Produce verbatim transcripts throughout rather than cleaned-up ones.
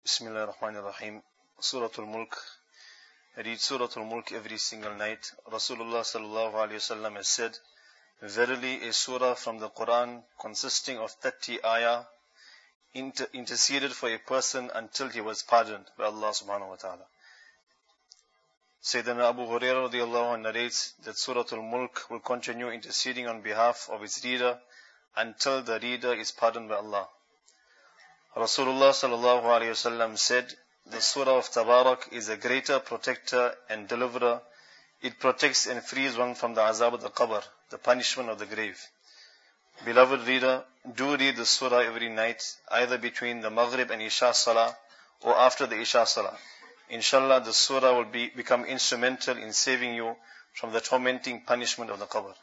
Bismillah ar-Rahman ar-Rahim. Surah Al-Mulk. I read Surah Al-Mulk every single night. Rasulullah sallallahu alayhi wasallam has said, verily a surah from the Quran consisting of thirty ayah inter- interceded for a person until he was pardoned by Allah subhanahu wa ta'ala. Sayyidina Abu Hurairah radiallahu anhu narrates that Surah Al-Mulk will continue interceding on behalf of its reader until the reader is pardoned by Allah. Rasulullah sallallahu alayhi wasallam said, the surah of Tabarak is a greater protector and deliverer. It protects and frees one from the azab of the qabr, the punishment of the grave. Beloved reader, do read the surah every night, either between the Maghrib and Isha Salah or after the Isha Salah. Inshallah, the surah will be, become instrumental in saving you from the tormenting punishment of the qabr.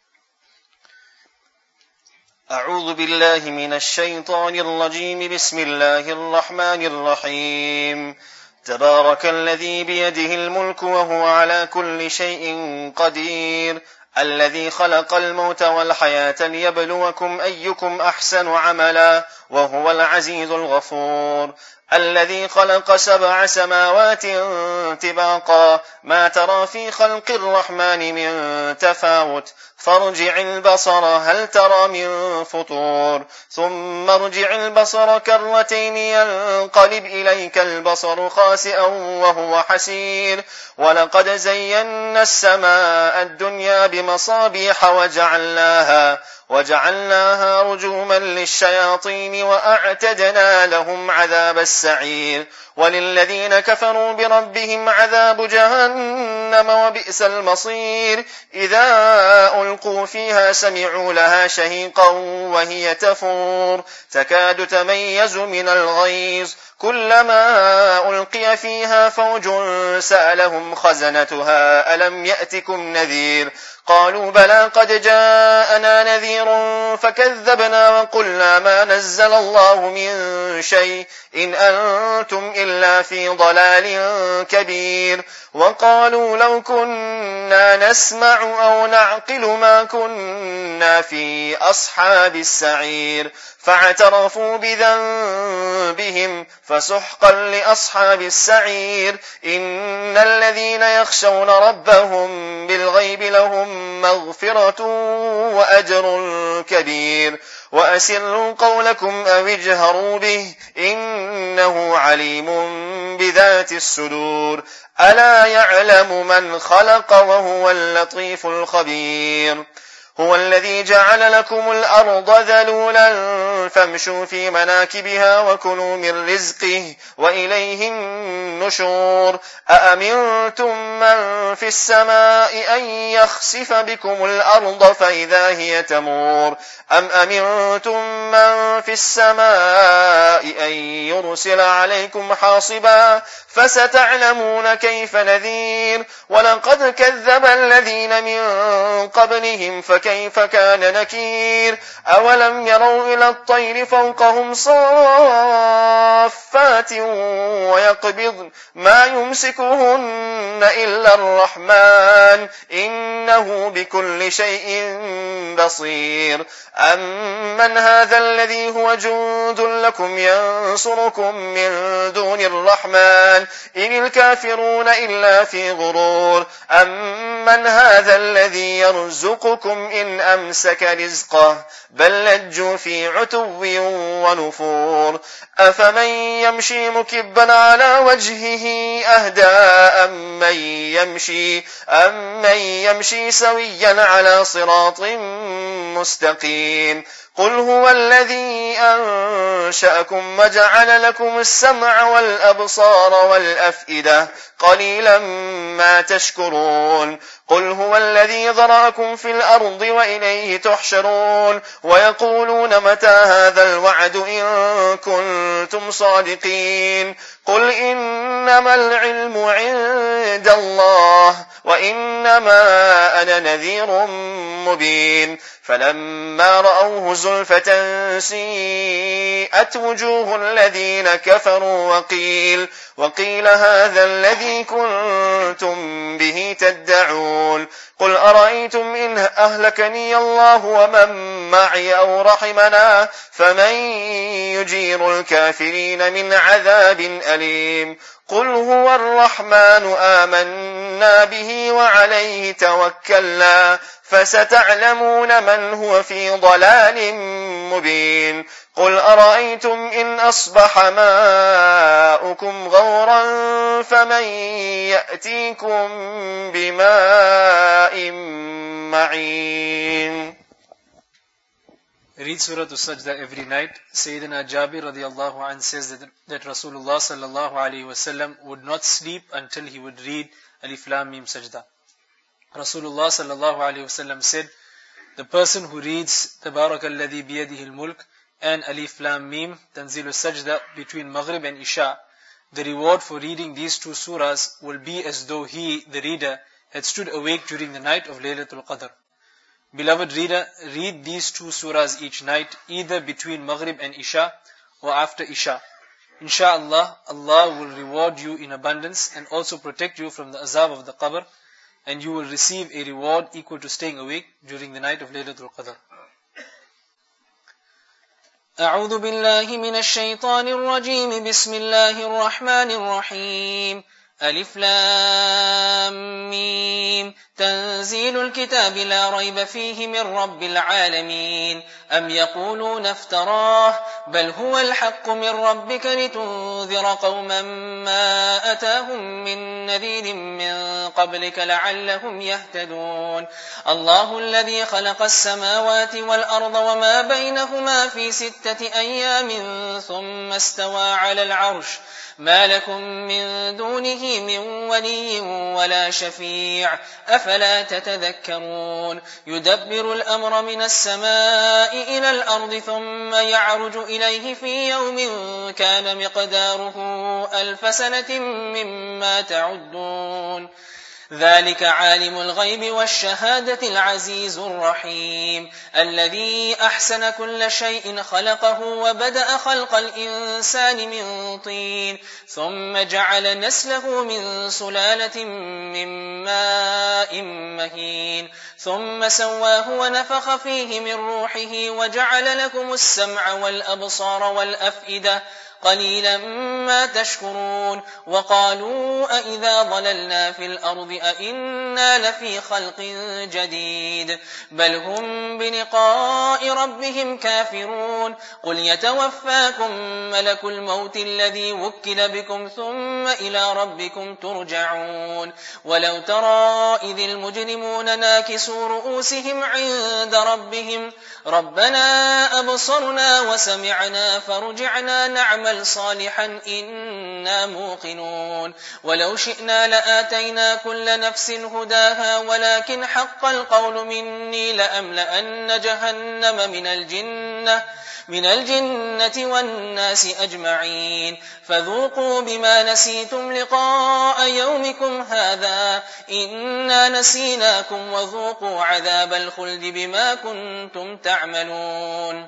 أعوذ بالله من الشيطان الرجيم بسم الله الرحمن الرحيم تبارك الذي بيده الملك وهو على كل شيء قدير الذي خلق الموت والحياة ليبلوكم أيكم أحسن عملا وهو العزيز الغفور الذي خلق سبع سماوات طباقا ما ترى في خلق الرحمن من تفاوت فارجع البصر هل ترى من فطور ثم ارجع البصر كرتين ينقلب إليك البصر خاسئا وهو حسير ولقد زينا السماء الدنيا بمصابيح وجعلناها وجعلناها رجوما للشياطين وأعتدنا لهم عذاب السعير وللذين كفروا بربهم عذاب جهنم وبئس المصير إذا ألقوا فيها سمعوا لها شهيقا وهي تفور تكاد تميز من الغيظ كلما ألقي فيها فوج سألهم خزنتها ألم يأتكم نذير قالوا بلى قد جاءنا نذير فكذبنا وقلنا ما نزل الله من شيء إن أنتم إلا في ضلال كبير وقالوا لو كنا نسمع أو نعقل ما كنا في أصحاب السعير فاعترفوا بذنبهم فسحقا لأصحاب السعير إن الذين يخشون ربهم بالغيب لهم مغفرة وأجر كبير وأسروا قولكم أو اجهروا به إنه عليم بذات الصدور ألا يعلم من خلق وهو اللطيف الخبير هو الذي جعل لكم الأرض ذلولا فامشوا في مناكبها وكلوا من رزقه وإليه النشور أأمنتم من في السماء أن يخسف بكم الأرض فإذا هي تمور أم أمنتم من في السماء أن يرسل عليكم حاصبا فستعلمون كيف نذير ولقد كذب الذين من قبلهم فكيف كان نكير أولم يروا إلى الطير فوقهم صافات ويقبضن ما يمسكهن إلا الرحمن إنه بكل شيء بصير أمن هذا الذي هو جند لكم ينصركم من دون الرحمن إن الكافرون إلا في غرور أمن هذا الذي يرزقكم إن أمسك رزقه بل لجوا في عتو ونفور أفمن يمشي مكبا على وجهه أهدى أمن يمشي أمن يمشي سويا على صراط مستقيم قل هو الذي أنشأكم وجعل لكم السمع والأبصار والأفئدة قليلا ما تشكرون قل هو الذي ذرأكم في الأرض وإليه تحشرون ويقولون متى هذا الوعد إن كنتم صادقين قل إنما العلم عند الله وإنما أنا نذير مبين فلما رأوه زلفة سيئت وجوه الذين كفروا وقيل وقيل هذا الذي كنتم به تدعون قل أرأيتم إن أهلكني الله ومن معي أو رحمنا فمن يجير الكافرين من عذاب أليم قل هو الرحمن آمنا به وعليه توكلنا فستعلمون من هو في ضلال مبين قل أرأيتم إن أصبح ماؤكم غورا فمن يأتيكم بماء معين. Read Surah As-Sajda every night. Sayyidina Jabir radiallahu anh says that, that Rasulullah sallallahu alayhi wasallam would not sleep until he would read Alif Lam Mim Sajda. Rasulullah sallallahu alayhi wasallam said, the person who reads Tabarakalladhi biyadihi al-mulk and Alif Lam Mim Tanzilu Sajda between Maghrib and Isha, the reward for reading these two surahs will be as though he, the reader, had stood awake during the night of Laylatul Qadr. Beloved reader, read these two surahs each night, either between Maghrib and Isha or after Isha. Insha'Allah, Allah will reward you in abundance and also protect you from the azab of the qabr, and you will receive a reward equal to staying awake during the night of Laylatul Qadr. أعوذ بالله من الشيطان الرجيم بسم الله الرحمن الرحيم ألف لام ميم تنزيل الكتاب لا ريب فيه من رب العالمين أم يقولون افتراه بل هو الحق من ربك لتنذر قوما ما أتاهم من نذير من قبلك لعلهم يهتدون الله الذي خلق السماوات والأرض وما بينهما في ستة أيام ثم استوى على العرش ما لكم من دونه من ولي ولا شفيع أفلا تتذكرون يدبر الأمر من السماء إلى الأرض ثم يعرج إليه في يوم كان مقداره ألف سنة مما تعدون ذلك عالم الغيب والشهادة العزيز الرحيم الذي أحسن كل شيء خلقه وبدأ خلق الإنسان من طين ثم جعل نسله من سلالة من ماء مهين ثم سواه ونفخ فيه من روحه وجعل لكم السمع والأبصار والأفئدة قليلا ما تشكرون وقالوا أئذا ضللنا في الأرض أئنا لفي خلق جديد بل هم بلقاء ربهم كافرون قل يتوفاكم ملك الموت الذي وكل بكم ثم إلى ربكم ترجعون ولو ترى إذ المجرمون ناكسوا رؤوسهم عند ربهم ربنا أبصرنا وسمعنا فرجعنا نعمل صالحا إنا موقنون ولو شئنا لآتينا كل نفس هداها ولكن حق القول مني لأملأن جهنم من الجنة من الجنة والناس أجمعين فذوقوا بما نسيتم لقاء يومكم هذا إنا نسيناكم وذوقوا عذاب الخلد بما كنتم تعملون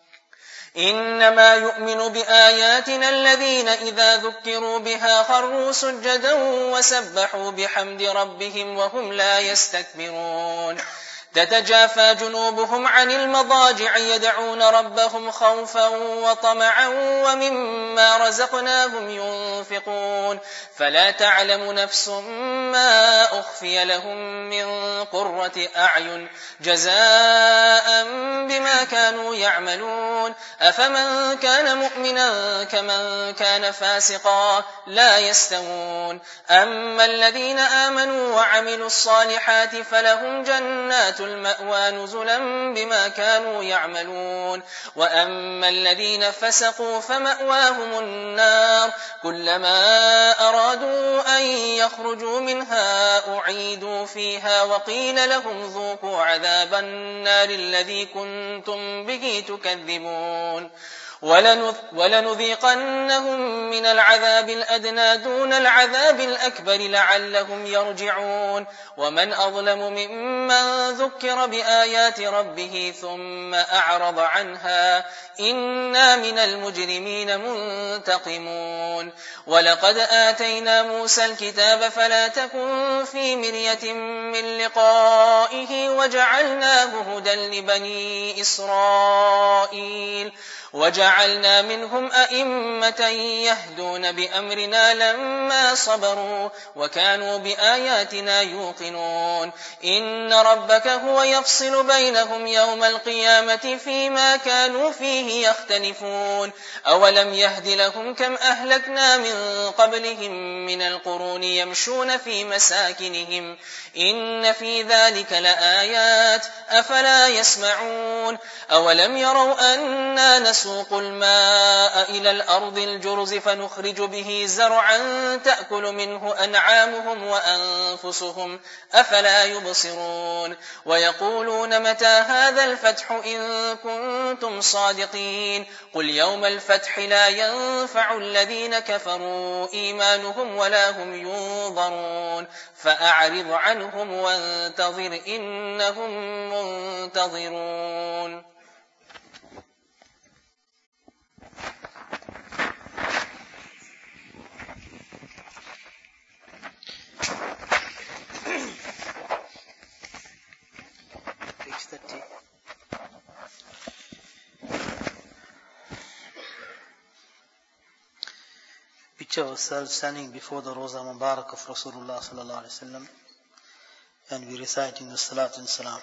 إنما يؤمن بآياتنا الذين إذا ذكروا بها خروا سجدا وسبحوا بحمد ربهم وهم لا يستكبرون تتجافى جنوبهم عن المضاجع يدعون ربهم خوفا وطمعا ومما رزقناهم ينفقون فلا تعلم نفس ما أخفي لهم من قرة أعين جزاء بما كانوا يعملون أفمن كان مؤمنا كمن كان فاسقا لا يستوون أما الذين آمنوا وعملوا الصالحات فلهم جنات المأوى نزلا بما كانوا يعملون وأما الذين فسقوا فمأواهم النار كلما أرادوا أن يخرجوا منها أعيدوا فيها وقيل لهم ذوقوا عذاب النار الذي كنتم به تكذبون ولنذيقنهم من العذاب الأدنى دون العذاب الأكبر لعلهم يرجعون ومن أظلم ممن ذكر بآيات ربه ثم أعرض عنها إنا من المجرمين منتقمون ولقد آتينا موسى الكتاب فلا تكن في مرية من لقائه وجعلناه هدى لبني إسرائيل وجعلنا منهم أئمة يهدون بأمرنا لما صبروا وكانوا بآياتنا يوقنون إن ربك هو يفصل بينهم يوم القيامة فيما كانوا فيه يختلفون أولم يهد لهم كم أهلكنا من قبلهم من القرون يمشون في مساكنهم إن في ذلك لآيات أفلا يسمعون أولم يروا أنا نسوق الماء إلى الأرض الجرز فنخرج به زرعا تأكل منه أنعامهم وأنفسهم أفلا يبصرون ويقولون متى هذا الفتح إن كنتم صادقين قل يوم الفتح لا ينفع الذين كفروا إيمانهم ولا هم ينظرون فأعرض عنهم وانتظر إنهم منتظرون. Picture ourselves standing before the Roza Mubarak of Rasulullah sallallahu alaihi wasallam, and we reciting the Salat and Salam.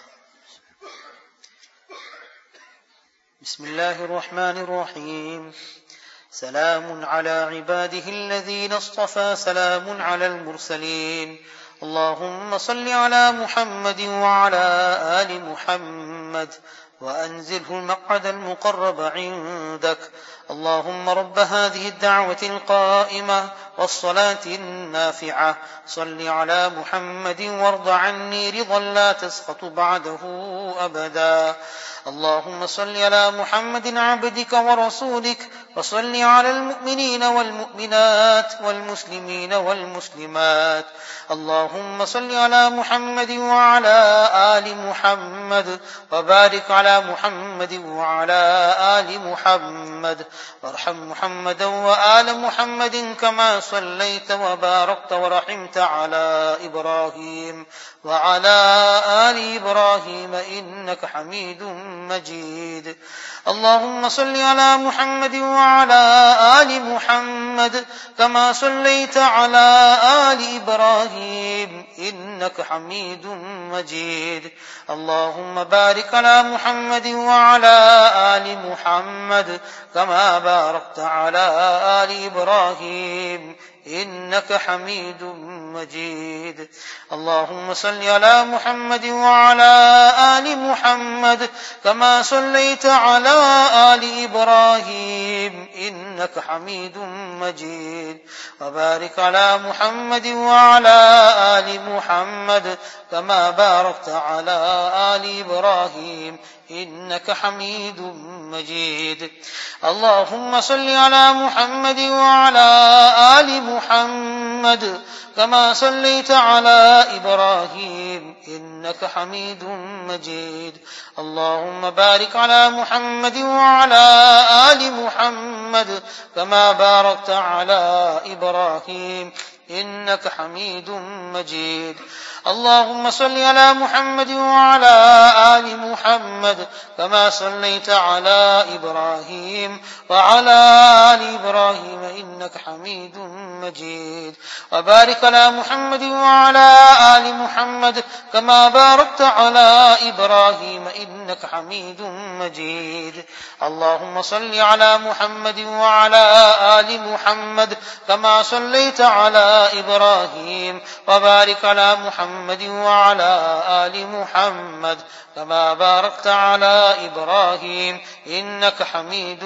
Bismillahir Rahmanir Rahim. Salamun ala ibadihi alladhina istafa, salamun ala al-mursaleen. Allahumma salli ala Muhammadin wa ala ali Muhammad وأنزله المقعد المقرب عندك. اللهم رب هذه الدعوة القائمة والصلاة النافعة صل على محمد وارض عني رضا لا تسخط بعده أبدا. اللهم صل على محمد عبدك ورسولك وصل على المؤمنين والمؤمنات والمسلمين والمسلمات. اللهم صل على محمد وعلى آل محمد وبارك على محمد وعلى آل محمد وارحم محمدا وآل محمد كما صليت وباركت ورحمت على إبراهيم وعلى آل إبراهيم إنك حميد مجيد. اللهم صل على محمد وعلى آل محمد كما صليت على آل إبراهيم إنك حميد مجيد. اللهم بارك على محمد وعلى آل محمد كما باركت على آل إبراهيم إنك حميد مجيد. اللهم صل على محمد وعلى آل محمد كما صليت على آل إبراهيم إنك حميد مجيد. وبارك على محمد وعلى آل محمد كما باركت على آل إبراهيم إنك حميد مجيد. اللهم صل على محمد وعلى آل محمد كما صليت على إبراهيم إنك حميد مجيد. اللهم بارك على محمد وعلى آل محمد كما باركت على إبراهيم إنك حميد مجيد. اللهم صل على محمد وعلى آل محمد كما صليت على إبراهيم وعلى آل إبراهيم إنك حميد مجيد. وبارك على محمد وعلى آل محمد كما باركت على إبراهيم إنك حميد مجيد. اللهم صل على محمد وعلى آل محمد كما صليت على إبراهيم وبارك على محمد وعلى آل محمد كما باركت على إبراهيم إنك حميد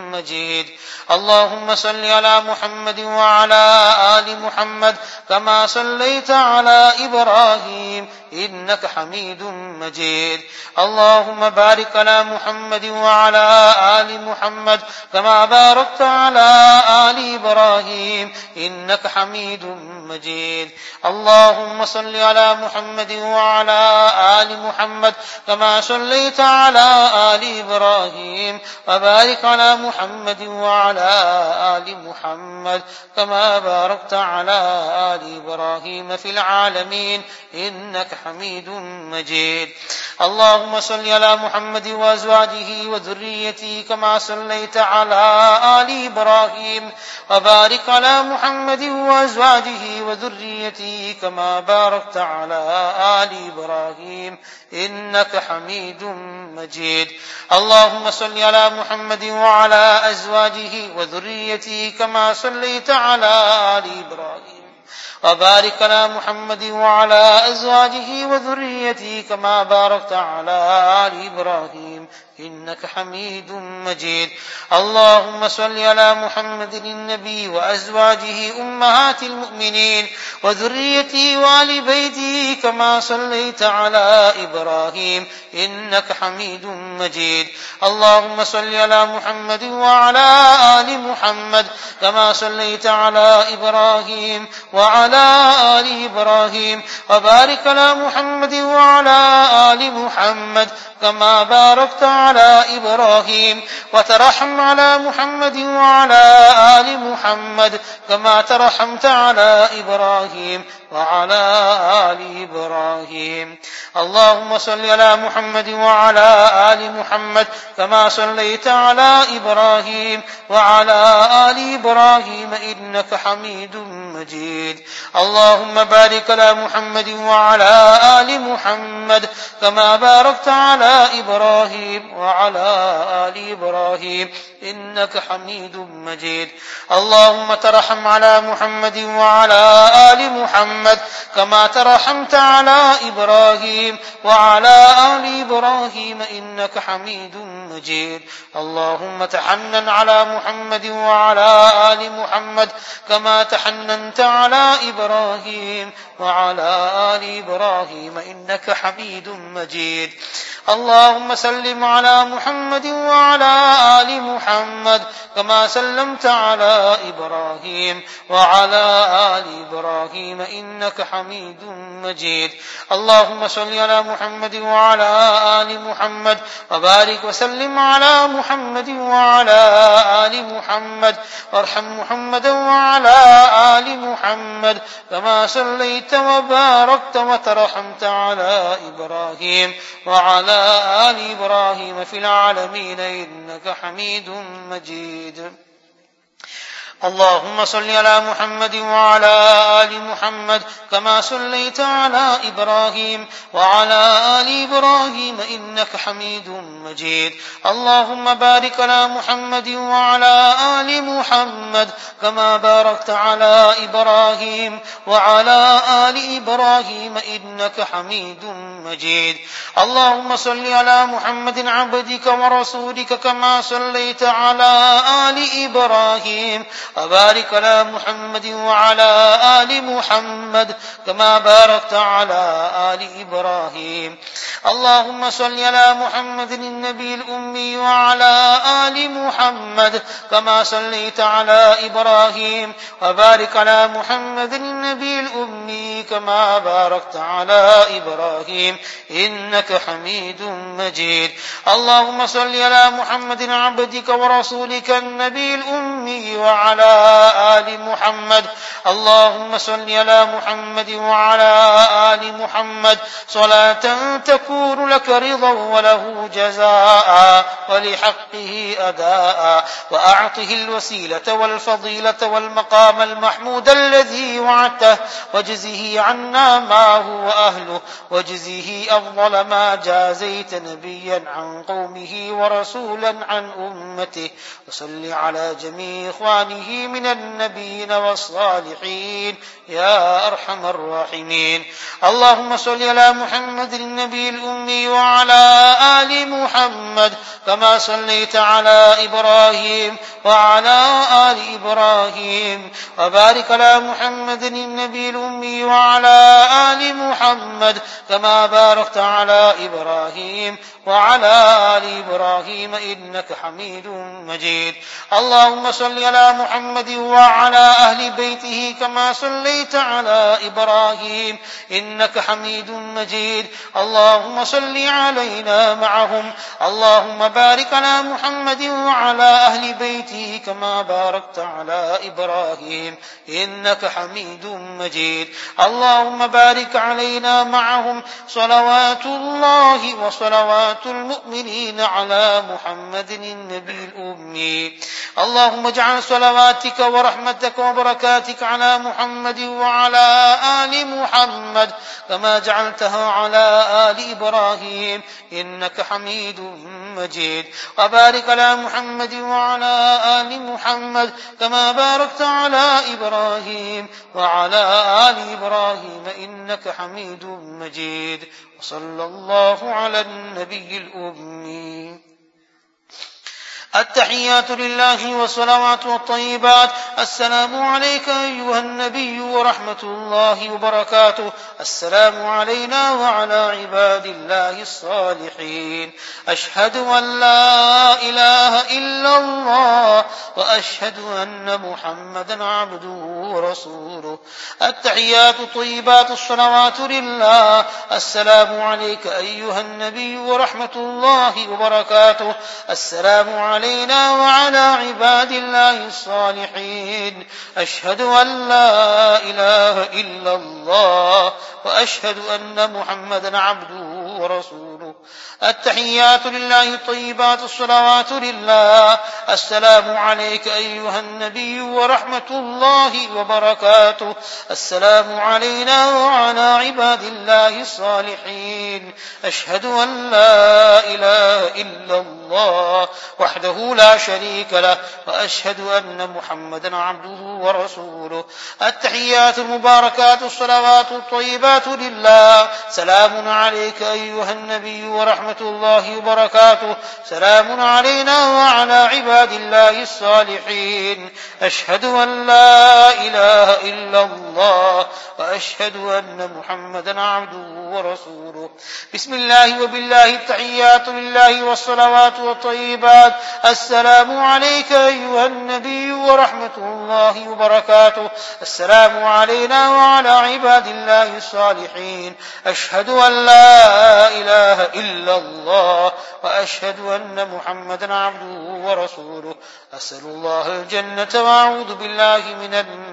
مجيد. اللهم صل على محمد وعلى آل محمد كما صليت على إبراهيم إنك حميد مجيد. اللهم بارك على محمد وعلى آل محمد كما باركت على آل إبراهيم إنك حميد مجيد. اللهم صل على محمد وعلى آل محمد كما صليت على آل إبراهيم وبارك على محمد وعلى آل محمد كما باركت على آل إبراهيم في العالمين إنك حميد مجيد. اللهم صل على محمد وأزواجه وذريته كما صليت على آل إبراهيم وبارك على محمد وأزواجه وذريته كما باركت على آل إبراهيم إنك حميد مجيد. اللهم صل على محمد وعلى أزواجه وذريته كما صليت على آل إبراهيم وبارك على محمد وعلى أزواجه وذريته كما باركت على آل إبراهيم إنك حميد مجيد. اللهم صل على محمد النبي وأزواجه أمهات المؤمنين وذريته وآل بيته كما صليت على إبراهيم إنك حميد مجيد. اللهم صل على محمد وعلى آل محمد كما صليت على إبراهيم وعلى آل إبراهيم وبارك على محمد وعلى آل محمد كما باركت على إبراهيم وترحم على محمد وعلى آل محمد كما ترحمت على إبراهيم وعلى آل إبراهيم. اللهم صل على محمد وعلى آل محمد كما صليت على إبراهيم وعلى آل إبراهيم إنك حميد مجيد. اللهم بارك على محمد وعلى آل محمد كما باركت على إبراهيم وعلى آل إبراهيم إنك حميد مجيد. اللهم ترحم على محمد وعلى آل محمد كما ترحمت على إبراهيم وعلى آل إبراهيم إنك حميد مجيد. اللهم تحنن على محمد وعلى آل محمد كما تحننت على إبراهيم وعلى آل إبراهيم إنك حميد مجيد. اللهم سلم على محمد وعلى آل محمد كما سلمت على إبراهيم وعلى آل إبراهيم إنك حميد مجيد. اللهم صل على محمد وعلى آل محمد وبارك وسلم على محمد وعلى آل محمد وارحم محمدا وعلى آل محمد كما صليت وباركت وترحمت على إبراهيم وعلى آل إبراهيم في العالمين إنك حميد مجيد. اللهم صل على محمد وعلى آل محمد كما صليت على إبراهيم وعلى آل إبراهيم إنك حميد مجيد. اللهم بارك على محمد وعلى آل محمد كما باركت على إبراهيم وعلى آل إبراهيم إنك حميد مجيد. اللهم صل على محمد عبدك ورسولك كما صليت على آل إبراهيم وبارك على محمد وعلى آل محمد كما باركت على آل إبراهيم. اللهم صل على محمد النبي الأمي وعلى آل محمد كما صليت على إبراهيم وبارك على محمد النبي الأمي كما باركت على إبراهيم إنك حميد مجيد. اللهم صل على محمد عبدك ورسولك النبي الأمي وعلى آل محمد. اللهم صل على محمد وعلى آل محمد صلاة تكون لك رضا وله جزاء ولحقه أداء وأعطه الوسيلة والفضيلة والمقام المحمود الذي وعدته واجزه عنا ما هو أهله واجزه أفضل ما جازيت نبيا عن قومه ورسولا عن أمته. وصل على جميع إخوانه وأصحابه من النبيين والصالحين يا أرحم الراحمين. اللهم صل على محمد النبي الأمي وعلى آل محمد كما صليت على إبراهيم وعلى آل إبراهيم، وبارك على محمد النبي الأمي وعلى آل محمد كما باركت على إبراهيم وعلى آل إبراهيم إنك حميد مجيد. اللهم صل على محمد وعلى أهل بيته كما صليت على إبراهيم إنك حميد مجيد. اللهم صل علينا معهم. اللهم بارك على محمد وعلى أهل بيته كما باركت على إبراهيم إنك حميد مجيد. اللهم بارك علينا معهم صلوات الله وصلوات المؤمنين على محمد النبي الأمي. اللهم اجعل صلواتك ورحمتك وبركاتك على محمد وعلى آل محمد كما جعلتها على آل إبراهيم إنك حميد مجيد. وبارك على محمد وعلى آل محمد كما باركت على إبراهيم وعلى آل إبراهيم إنك حميد مجيد. وصلى الله على النبي الأمي. التحيات لله والصلوات والطيبات. السلام عليك أيها النبي ورحمة الله وبركاته. السلام علينا وعلى عباد الله الصالحين. أشهد أن لا إله إلا الله وأشهد أن محمدا عبده ورسوله. التحيات الطيبات الصلوات لله. السلام عليك أيها النبي ورحمة الله وبركاته. السلام علينا علينا وعلى عباد الله الصالحين. أشهد أن لا إله إلا الله وأشهد أن محمدا عبده ورسوله. التحيات لله الطيبات الصلوات لله. السلام عليك أيها النبي ورحمة الله وبركاته. السلام علينا وعلى عباد الله الصالحين. أشهد أن لا إله إلا الله وحده لا شريك له وأشهد أن محمدا عبده ورسوله. التحيات المباركات الصلوات الطيبات لله. سلام عليك أيها النبي ورحمة الله وبركاته. سلام علينا وعلى عباد الله الصالحين. أشهد أن لا إله إلا الله وأشهد أن محمدا عبده ورسوله. بسم الله وبالله التحيات لله والصلوات والطيبات. السلام عليك أيها النبي ورحمة الله وبركاته. السلام علينا وعلى عباد الله الصالحين. أشهد أن لا إله إلا الله وأشهد أن محمدا عبده ورسوله. أسأل الله الجنة وأعوذ بالله من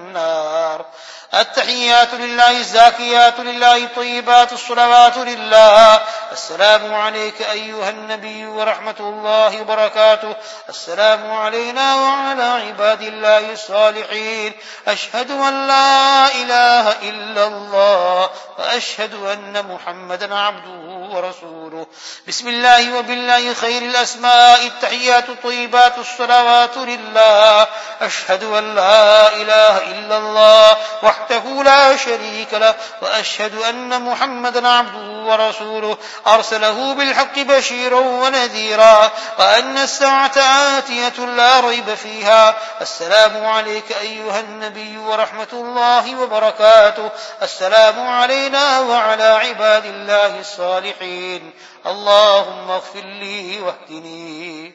النار. التحيات لله الزاكيات لله الطيبات الصلوات لله. السلام عليك أيها النبي ورحمة الله وبركاته. السلام علينا وعلى عباد الله الصالحين. أشهد أن لا إله إلا الله وأشهد أن محمدا عبده ورسوله. بسم الله وبالله خير الأسماء. التحيات الطيبات الصلوات لله. أشهد أن لا إله إلا الله وحده لا شريك له وأشهد أن محمدا عبده ورسوله. أرسله بالحق بشيرا ونذيرا وأن الساعة آتية لا ريب فيها. السلام عليك أيها النبي ورحمة الله وبركاته. السلام علينا وعلى عباد الله الصالحين. اللهم اغفر لي واهدني.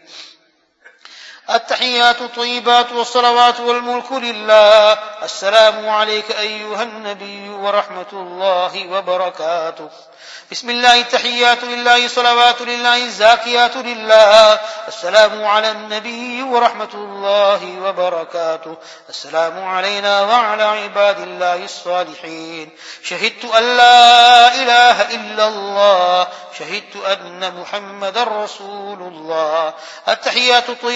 التحيات الطيبات والصلوات والملك لله. السلام عليك أيها النبي ورحمة الله وبركاته. بسم الله التحيات لله صلوات لله الزاكيات لله. السلام على النبي ورحمة الله وبركاته. السلام علينا وعلى عباد الله الصالحين. شهدت أن لا إله إلا الله. شهدت أن محمد رسول الله. التحيات الطيبات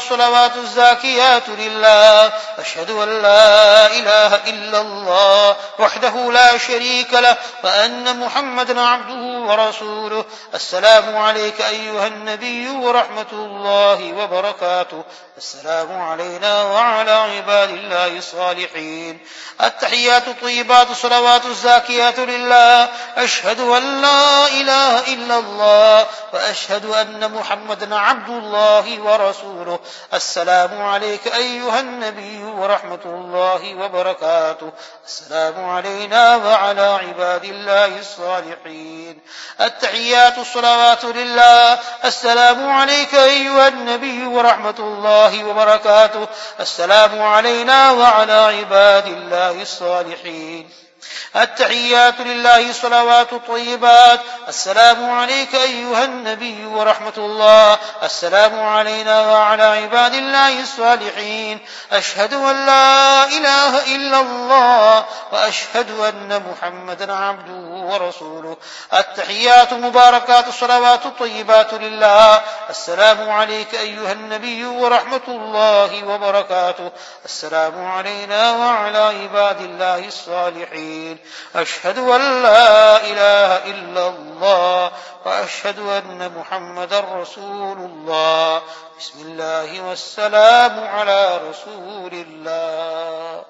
الصلوات الزاكيات لله أشهد أن لا إله إلا الله وحده لا شريك له وأن محمدا عبده ورسوله السلام عليك أيها النبي ورحمة الله وبركاته السلام علينا وعلى عباد الله الصالحين التحيات الطيبات الصلوات الزاكيات لله أشهد أن لا إله إلا الله وأشهد أن محمدا عبد الله ورسوله السلام عليك أيها النبي ورحمة الله وبركاته السلام علينا وعلى عباد الله الصالحين التحيات الصلوات لله السلام عليك أيها النبي ورحمة الله وبركاته السلام علينا وعلى عباد الله الصالحين التحيات لله الصلوات الطيبات السلام عليك أيها النبي ورحمة الله السلام علينا وعلى عباد الله الصالحين أشهد أن لا إله إلا الله وأشهد أن محمدا عبده ورسوله التحيات مباركات الصلوات الطيبات لله السلام عليك أيها النبي ورحمة الله وبركاته السلام علينا وعلى عباد الله الصالحين أشهد أن لا إله إلا الله وأشهد أن محمدا رسول الله بسم الله والسلام على رسول الله.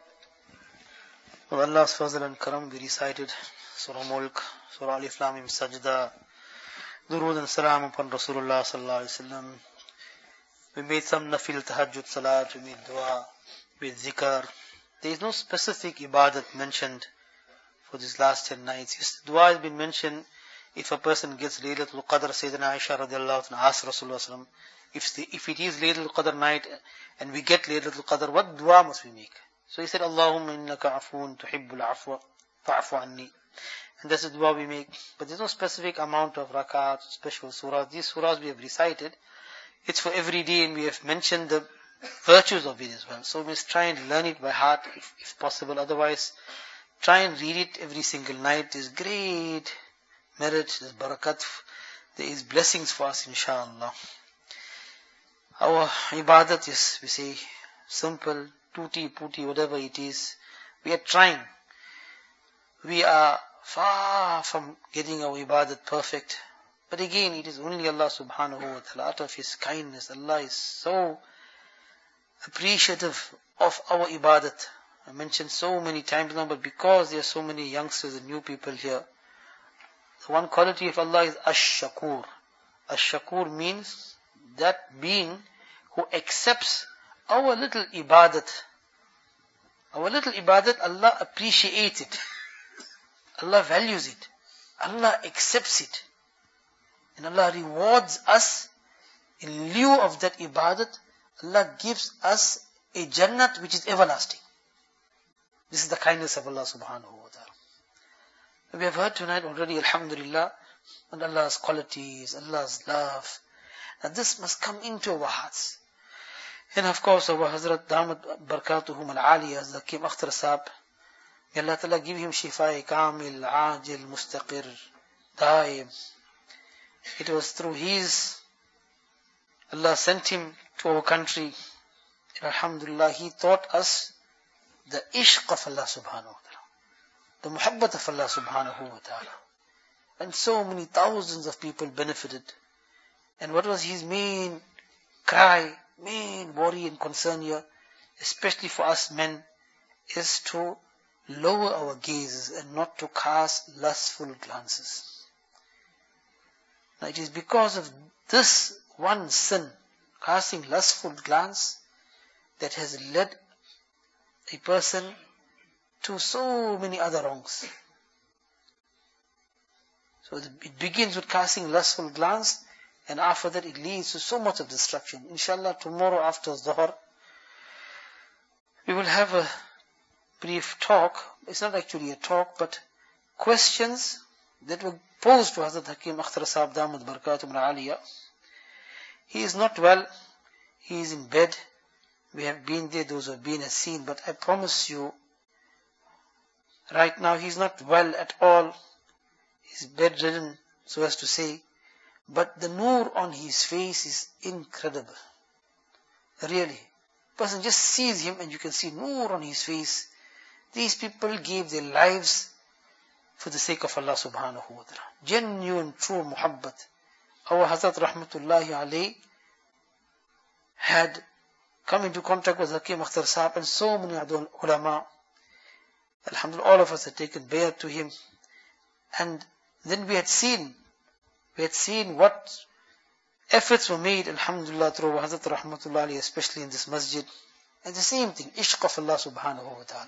With Allah's fazl and karam, we recited Surah Mulk, Surah Alif Lam Mim Sajda, Durood and Salam upon Rasulullah sallallahu alaihi wasallam. We made some nafil tahajjud salat, we made dua, we made zikr. There is no specific ibadat mentioned for these last ten nights. Yes, dua has been mentioned if a person gets Laylatul Qadr. Sayyidina Aisha radiallahu anha asked Rasulullah sallallahu alaihi wasallam, if, the, if it is Laylatul Qadr night and we get Laylatul Qadr, what dua must we make? So he said, Allahumma innaka afoon tuhibbul afwa fa'afu anni. And that's the dua we make. But there's no specific amount of rakat, special surahs. These surahs we have recited. It's for every day, and we have mentioned the virtues of it as well. So we must try and learn it by heart if, if possible. Otherwise, try and read it every single night. There's great merit, there's barakat, there is blessings for us, inshallah. Our ibadat is, we say, simple, tutti, putti, whatever it is. We are trying. We are far from getting our ibadat perfect. But again, it is only Allah subhanahu wa ta'ala. Out of His kindness, Allah is so appreciative of our ibadat. I mentioned so many times now, but because there are so many youngsters and new people here, the one quality of Allah is Ash-Shakur. Ash-Shakur means that being who accepts our little ibadat. Our little ibadat, Allah appreciates it. Allah values it. Allah accepts it. And Allah rewards us in lieu of that ibadat. Allah gives us a Jannat which is everlasting. This is the kindness of Allah subhanahu wa ta'ala. We have heard tonight already, alhamdulillah, and Allah's qualities, Allah's love. Now this must come into our hearts. And of course, our Hazrat Damat Barakatuhum al-Aliyah, Zakim Akhtar Saab, may Allah Ta'ala give him shifai kamil, ajil, mustaqir, daim. It was through his, Allah sent him to our country. And alhamdulillah, he taught us the ishq of Allah subhanahu wa ta'ala, the muhabbat of Allah subhanahu wa ta'ala. And so many thousands of people benefited. And what was his main cry, main worry and concern here, especially for us men, is to lower our gazes and not to cast lustful glances. Now it is because of this one sin, casting lustful glance, that has led a person to so many other wrongs. So it begins with casting lustful glance, and after that it leads to so much of destruction. Inshallah, tomorrow after Dhuhr, we will have a brief talk. It's not actually a talk, but questions that were posed to Hazrat Hakim Akhtar Saab Damat Barakatum al-Aliyah. He is not well. He is in bed. We have been there, those who have been have seen, but I promise you, right now he's not well at all. He's bedridden, so as to say, but the noor on his face is incredible. Really. Person just sees him and you can see noor on his face. These people gave their lives for the sake of Allah subhanahu wa ta'ala. Genuine, true muhabbat. Our Hazrat Rahmatullahi alayhi had come into contact with Hakim Akhtar Sahab and so many other ulama. Alhamdulillah, all of us had taken bayat to him. And then we had seen, we had seen what efforts were made, alhamdulillah, through Hazrat Rahmatullahi alayhi, especially in this masjid. And the same thing, ishq of Allah subhanahu wa ta'ala.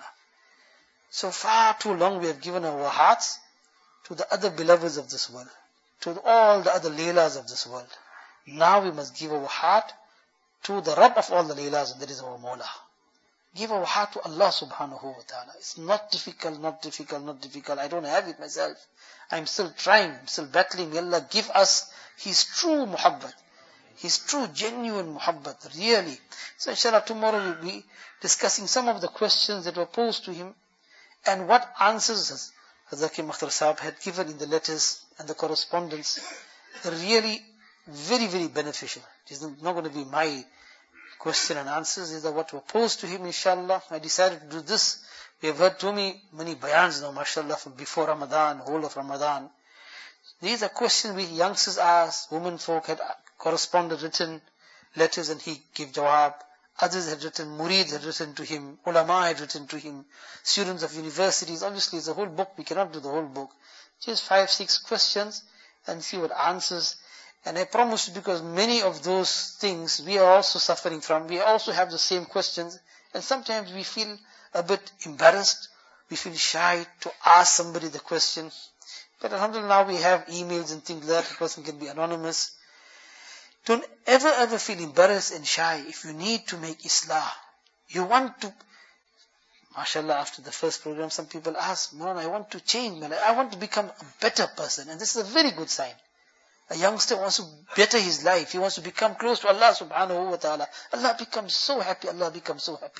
So far too long we have given our hearts to the other beloveds of this world, to all the other Laylas of this world. Now we must give our heart to the Rabb of all the Laylas, and that is our Mawla. Give our heart to Allah subhanahu wa ta'ala. It's not difficult, not difficult, not difficult. I don't have it myself. I'm still trying, I'm still battling. May Allah give us His true muhabbat, His true genuine muhabbat, really. So inshallah tomorrow we'll be discussing some of the questions that were posed to him and what answers Hazrat Hakim Akhtar Sahab had given in the letters and the correspondence. Really very, very beneficial. It is not going to be my question and answers. These are what were posed to him, inshallah. I decided to do this. We have heard too many, many bayans now, mashallah, from before Ramadan, whole of Ramadan. These are questions we youngsters asked, women folk had corresponded, written letters and he gave jawab. Others had written, murids had written to him, ulama had written to him, students of universities. Obviously it's a whole book, we cannot do the whole book. Just five, six questions and see what answers. And I promise you, because many of those things we are also suffering from, we also have the same questions, and sometimes we feel a bit embarrassed, we feel shy to ask somebody the question. But alhamdulillah, now we have emails and things like that, a person can be anonymous. Don't ever ever feel embarrassed and shy if you need to make islah. You want to, mashallah, after the first program, some people ask, man, I want to change, man, I want to become a better person, and this is a very good sign. A youngster wants to better his life. He wants to become close to Allah subhanahu wa ta'ala. Allah becomes so happy. Allah becomes so happy.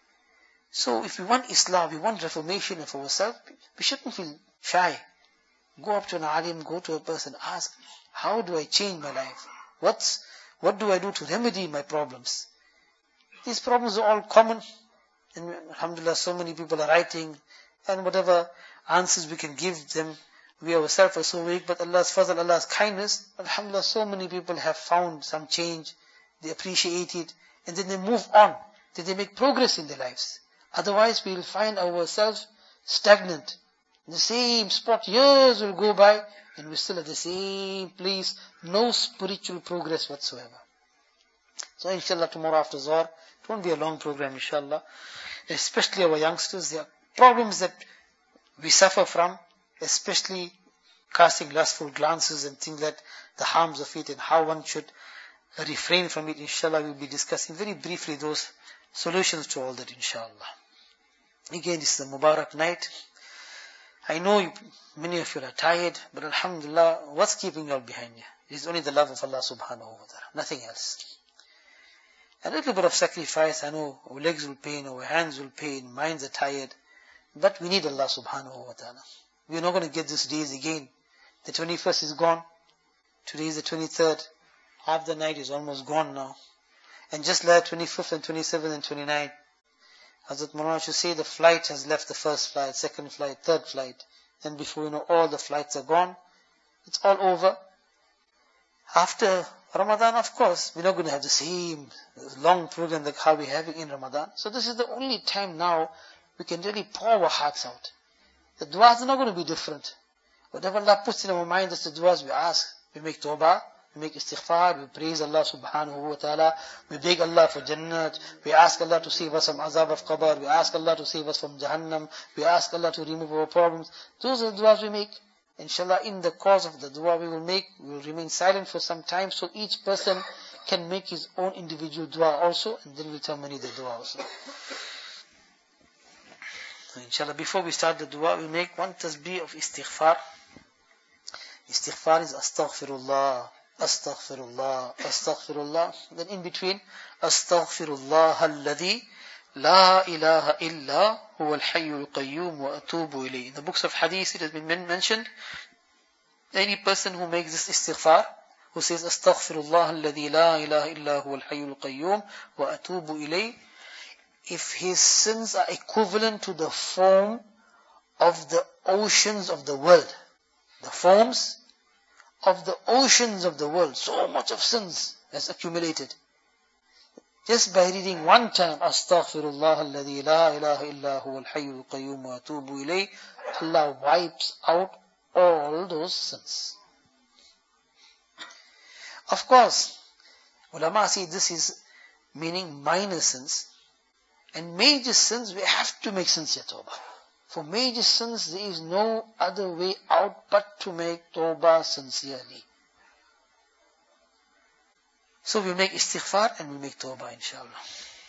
So if we want Islam, we want reformation of ourselves, we shouldn't feel shy. Go up to an alim, go to a person, ask, how do I change my life? What's, what do I do to remedy my problems? These problems are all common. And alhamdulillah, so many people are writing, and whatever answers we can give them, we ourselves are so weak, but Allah's fazl, Allah's kindness, alhamdulillah, so many people have found some change, they appreciate it, and then they move on, then they make progress in their lives. Otherwise, we will find ourselves stagnant, in the same spot. Years will go by, and we're still at the same place, no spiritual progress whatsoever. So inshallah, tomorrow after Zohar, it won't be a long program, inshallah. Especially our youngsters, there are problems that we suffer from, especially casting lustful glances and things like the harms of it and how one should refrain from it. Inshallah, we'll be discussing very briefly those solutions to all that, inshallah. Again, this is a Mubarak night. I know you, many of you are tired, but alhamdulillah, what's keeping you all behind you? It is only the love of Allah subhanahu wa ta'ala, nothing else. A little bit of sacrifice, I know our legs will pain, our hands will pain, minds are tired, but we need Allah subhanahu wa ta'ala. We're not going to get these days again. The twenty-first is gone. Today is the twenty-third. Half the night is almost gone now. And just like twenty-fifth and twenty-seventh and twenty-ninth, Hazrat Maulana should say the flight has left the first flight, second flight, third flight. And before you know, all the flights are gone. It's all over. After Ramadan, of course, we're not going to have the same long program like how we're having in Ramadan. So this is the only time now we can really pour our hearts out. The du'as are not going to be different. Whatever Allah puts in our mind, that's the du'as we ask. We make tawbah, we make istighfar, we praise Allah subhanahu wa ta'ala, we beg Allah for Jannat, we ask Allah to save us from azab of qabr, we ask Allah to save us from Jahannam, we ask Allah to remove our problems. Those are the du'as we make. Inshallah, in the course of the dua we will make, we will remain silent for some time, so each person can make his own individual dua also, and then we'll terminate the dua also. So inshallah, before we start the dua, we make one tasbih of istighfar. Istighfar is astaghfirullah, astaghfirullah, astaghfirullah. Then in between, astaghfirullah alladhi la ilaha illa huwa al-hayyul qayyum wa atubu ilayh. In the books of hadith it has been mentioned, any person who makes this istighfar, who says, Astaghfirullah alladhi la ilaha illa huwa al-hayyul qayyum wa atubu ilayh, if his sins are equivalent to the foam of the oceans of the world, the foams of the oceans of the world, so much of sins has accumulated. Just by reading one time, Astaghfirullah alladhi la ilaha illa huwa al-hayyul qayyum wa atubu ilayh, Allah wipes out all those sins. Of course, ulama say this is meaning minor sins. And major sins, we have to make sincere tawbah. For major sins, there is no other way out but to make tawbah sincerely. So we make istighfar and we make tawbah, inshallah.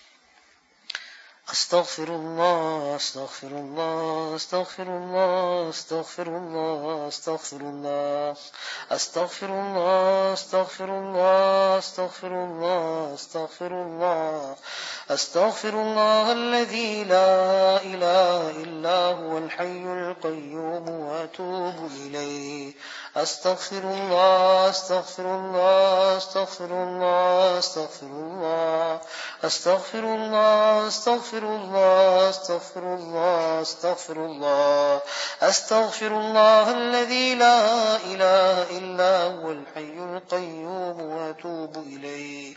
Astaghfirullah, astaghfirullah, astaghfirullah, astaghfirullah, astaghfirullah, astaghfirullah, astaghfirullah, astaghfirullah, astaghfirullah, astaghfirullah alladhi la ilaha illa huwa al-hayyul qayyum wa atubu ilayh. Astaghfirullah, astaghfirullah, astaghfirullah, astaghfirullah, astaghfirullah, astaghfirullah, astaghfirullah, astaghfirullah, astaghfirullah alladhi la ilaha illa huwa al-hayyul qayyum wa atubu ilayh.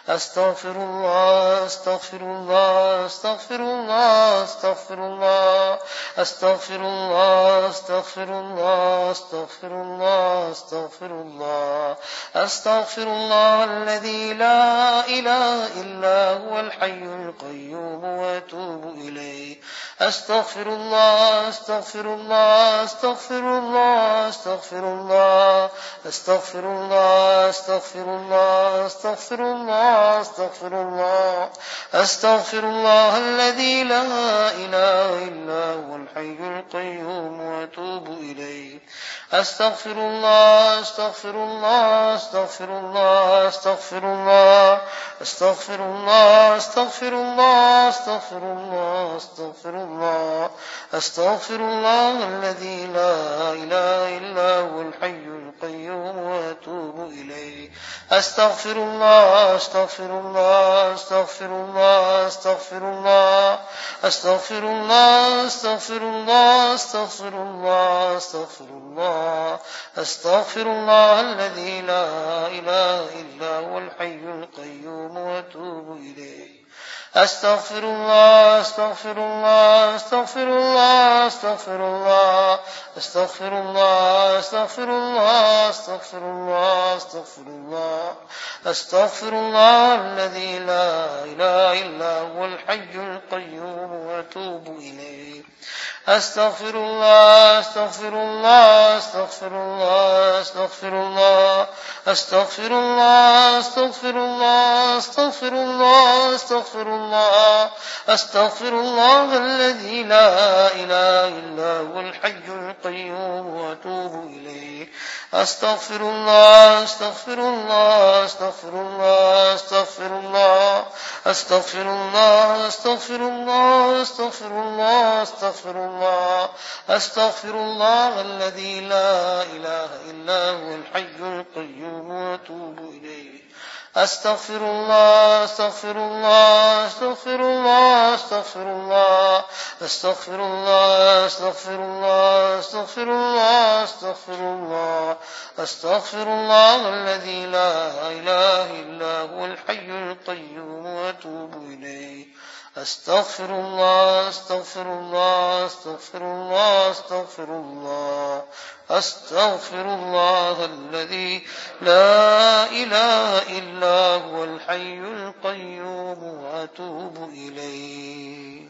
Astaghfirullah, astaghfirullah, astaghfirullah, astaghfirullah, astaghfirullah, astaghfirullah, astaghfirullah, astaghfirullah, astaghfirullah alladhi la ilaha illa huwa al-hayyul qayyum wa atubu ilayh. Astaghfirullah, astaghfirullah, astaghfirullah, astaghfirullah, astaghfirullah, astaghfirullah, astaghfirullah, astaghfirullah, astaghfirullah alladhi la ilaha illa huwa al-hayyul qayyum wa atubu ilayh. Astaghfirullah, astaghfirullah, astaghfirullah, astaghfirullah, astaghfirullah, astaghfirullah, astaghfirullah, astaghfirullah, astaghfirullah alladhi la ilaha illa huwa al-hayyul qayyum wa atubu ilayh. Astaghfirullah, astaghfirullah, astaghfirullah, astaghfirullah, astaghfirullah, astaghfirullah, astaghfirullah, astaghfirullah, astaghfirullah alladhi la ilaha illa huwa al-hayyul qayyum wa atubu ilayh. Astaghfirullah, astaghfirullah, astaghfirullah, astaghfirullah, astaghfirullah, astaghfirullah, astaghfirullah, astaghfirullah, astaghfirullah alladhi la ilaha illa huwa al-hayyul qayyum wa atubu ilayh. Astaghfirullah, astaghfirullah, astaghfirullah, astaghfirullah, astaghfirullah, astaghfirullah, astaghfirullah, astaghfirullah, astaghfirullah alladhi la ilaha illa huwa al-hayyul qayyum wa atubu ilayh. Astaghfirullah, astaghfirullah, astaghfirullah, astaghfirullah, astaghfirullah, astaghfirullah, astaghfirullah, astaghfirullah, astaghfirullah alladhi la ilaha illa huwa al-hayyul qayyum wa atubu ilayh. Astaghfirullah, astaghfirullah, astaghfirullah, astaghfirullah, astaghfirullah, astaghfirullah, astaghfirullah, astaghfirullah, astaghfirullah alladhi la ilaha illa huwa al-hayyul qayyum wa atubu ilayh. Astaghfirullah, astaghfirullah, astaghfirullah, astaghfirullah, astaghfirullah alladhi la ilaha illa huwa al-hayyul qayyum wa atubu ilayh.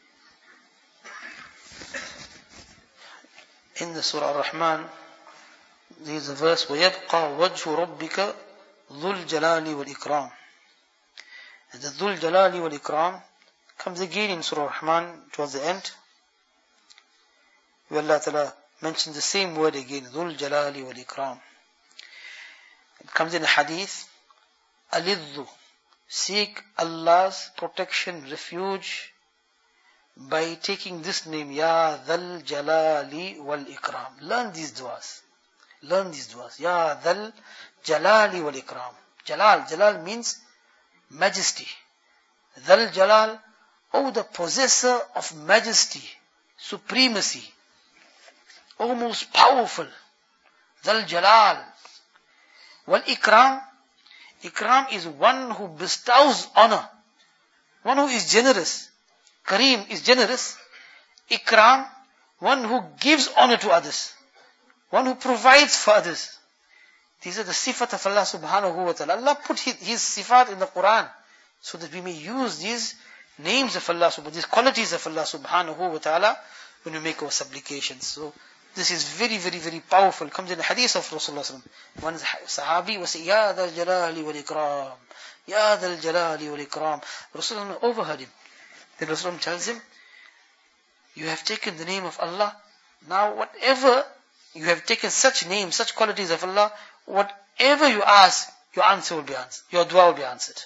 In the Surah Ar-Rahman, there is a verse, وَيَبْقَى وَجْهُ رَبِّكَ ذُو الْجَلَالِ وَالْإِكْرَامِ. And the ذُو الْجَلَالِ وَالْإِكْرَامِ comes again in Surah Ar-Rahman towards the end, where Allah Ta'ala mentions the same word again, Dhul Jalali wal Ikram. It comes in a hadith, Alidhu, seek Allah's protection, refuge, by taking this name, Ya Dhal Jalali wal Ikram. Learn these du'as. Learn these du'as. Ya Dhal Jalali wal Ikram. Jalal. Jalal means majesty. Dhal Jalal, oh the possessor of majesty, supremacy, oh most powerful. Dhal Jalal. Wal Ikram. Ikram is one who bestows honor. One who is generous. Kareem is generous. Ikram, one who gives honor to others. One who provides for others. These are the sifat of Allah subhanahu wa ta'ala. Allah put his, his sifat in the Quran so that we may use these names of Allah, these qualities of Allah subhanahu wa ta'ala when we make our supplications. So this is very, very, very powerful. It comes in the hadith of Rasulullah. One sahabi was saying, Ya Dhal Jalali wal Ikram. Ya Dhal Jalali wal Ikram. Rasulullah overheard him. Then Rasulullah tells him, you have taken the name of Allah. Now whatever you have taken such names, such qualities of Allah, whatever you ask, your answer will be answered. Your dua will be answered.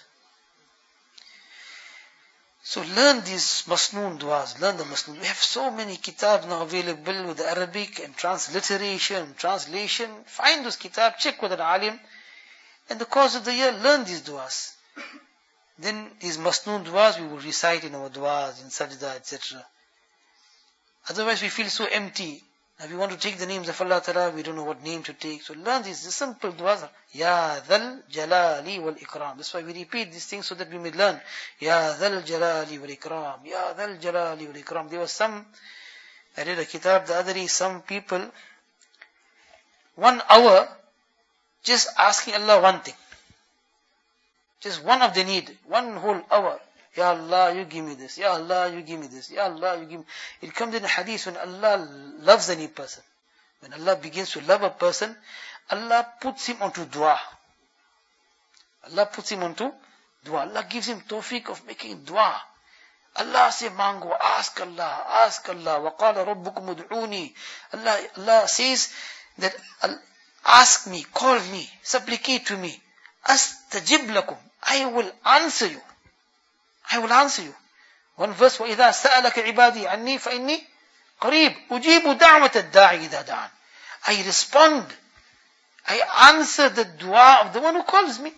So learn these masnoon duas, learn the masnoon. We have so many kitabs now available with the Arabic and transliteration, translation. Find those kitabs, check with an alim. In the course of the year, learn these duas. Then these masnoon duas we will recite in our duas, in sajda, et cetera. Otherwise we feel so empty. Now we want to take the names of Allah Ta'ala, we don't know what name to take. So learn these simple du'as. Ya Dhal Jalali wal Ikram. That's why we repeat these things so that we may learn. Ya Dhal Jalali wal Ikram. Ya Dhal Jalali wal Ikram. There was some, I read a kitab the other day, some people, one hour, just asking Allah one thing. Just one of the need, one whole hour. Ya Allah, you give me this. Ya Allah, you give me this. Ya Allah, you give me. It comes in the hadith when Allah loves any person. When Allah begins to love a person, Allah puts him onto dua. Allah puts him onto dua. Allah gives him tawfiq of making dua. Allah says, mango, ask Allah, ask Allah. وَقَالَ رَبُّكُمُ ud'uni. Allah, Allah says that, ask me, call me, supplicate to me. أَسْتَجِبْ لَكُمْ. I will answer you. I will answer you. One verse, وَإِذَا سَأَلَكَ عِبَادِي عَنِّي فَإِنِّي قَرِيبٌ أُجِيبُ دَعْوَةَ الدَّاعِ إِذَا دَعَانِ. I respond. I answer the dua of the one who calls me.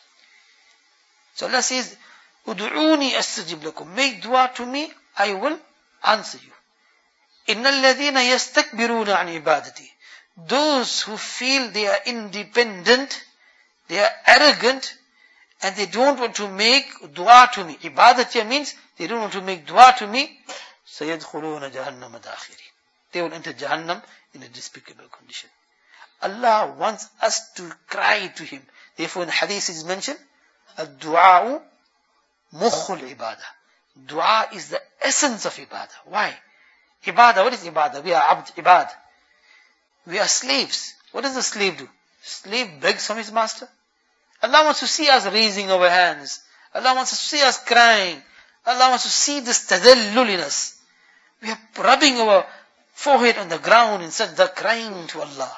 So Allah says, أُدْعُونِي أَسْتَجِبْ لَكُمْ. Make dua to me, I will answer you. إِنَّ الَّذِينَ يَسْتَكْبِرُونَ عَنْ عِبَادَتِي. Those who feel they are independent, they are arrogant, and they don't want to make dua to me. Ibadatiyya means they don't want to make dua to me. سَيَدْخُلُونَ جَهَنَّمَ دَاخِرِينَ. They will enter Jahannam in a despicable condition. Allah wants us to cry to Him. Therefore in the hadith it is mentioned, الدُّعَاءُ مُخُّ الْعِبَادَةِ. Dua is the essence of ibadah. Why? Ibadah, what is ibadah? We are abd, ibad. We are slaves. What does a slave do? Slave begs from his master. Allah wants to see us raising our hands. Allah wants to see us crying. Allah wants to see this tadallul in us. We are rubbing our forehead on the ground in sajda, crying to Allah.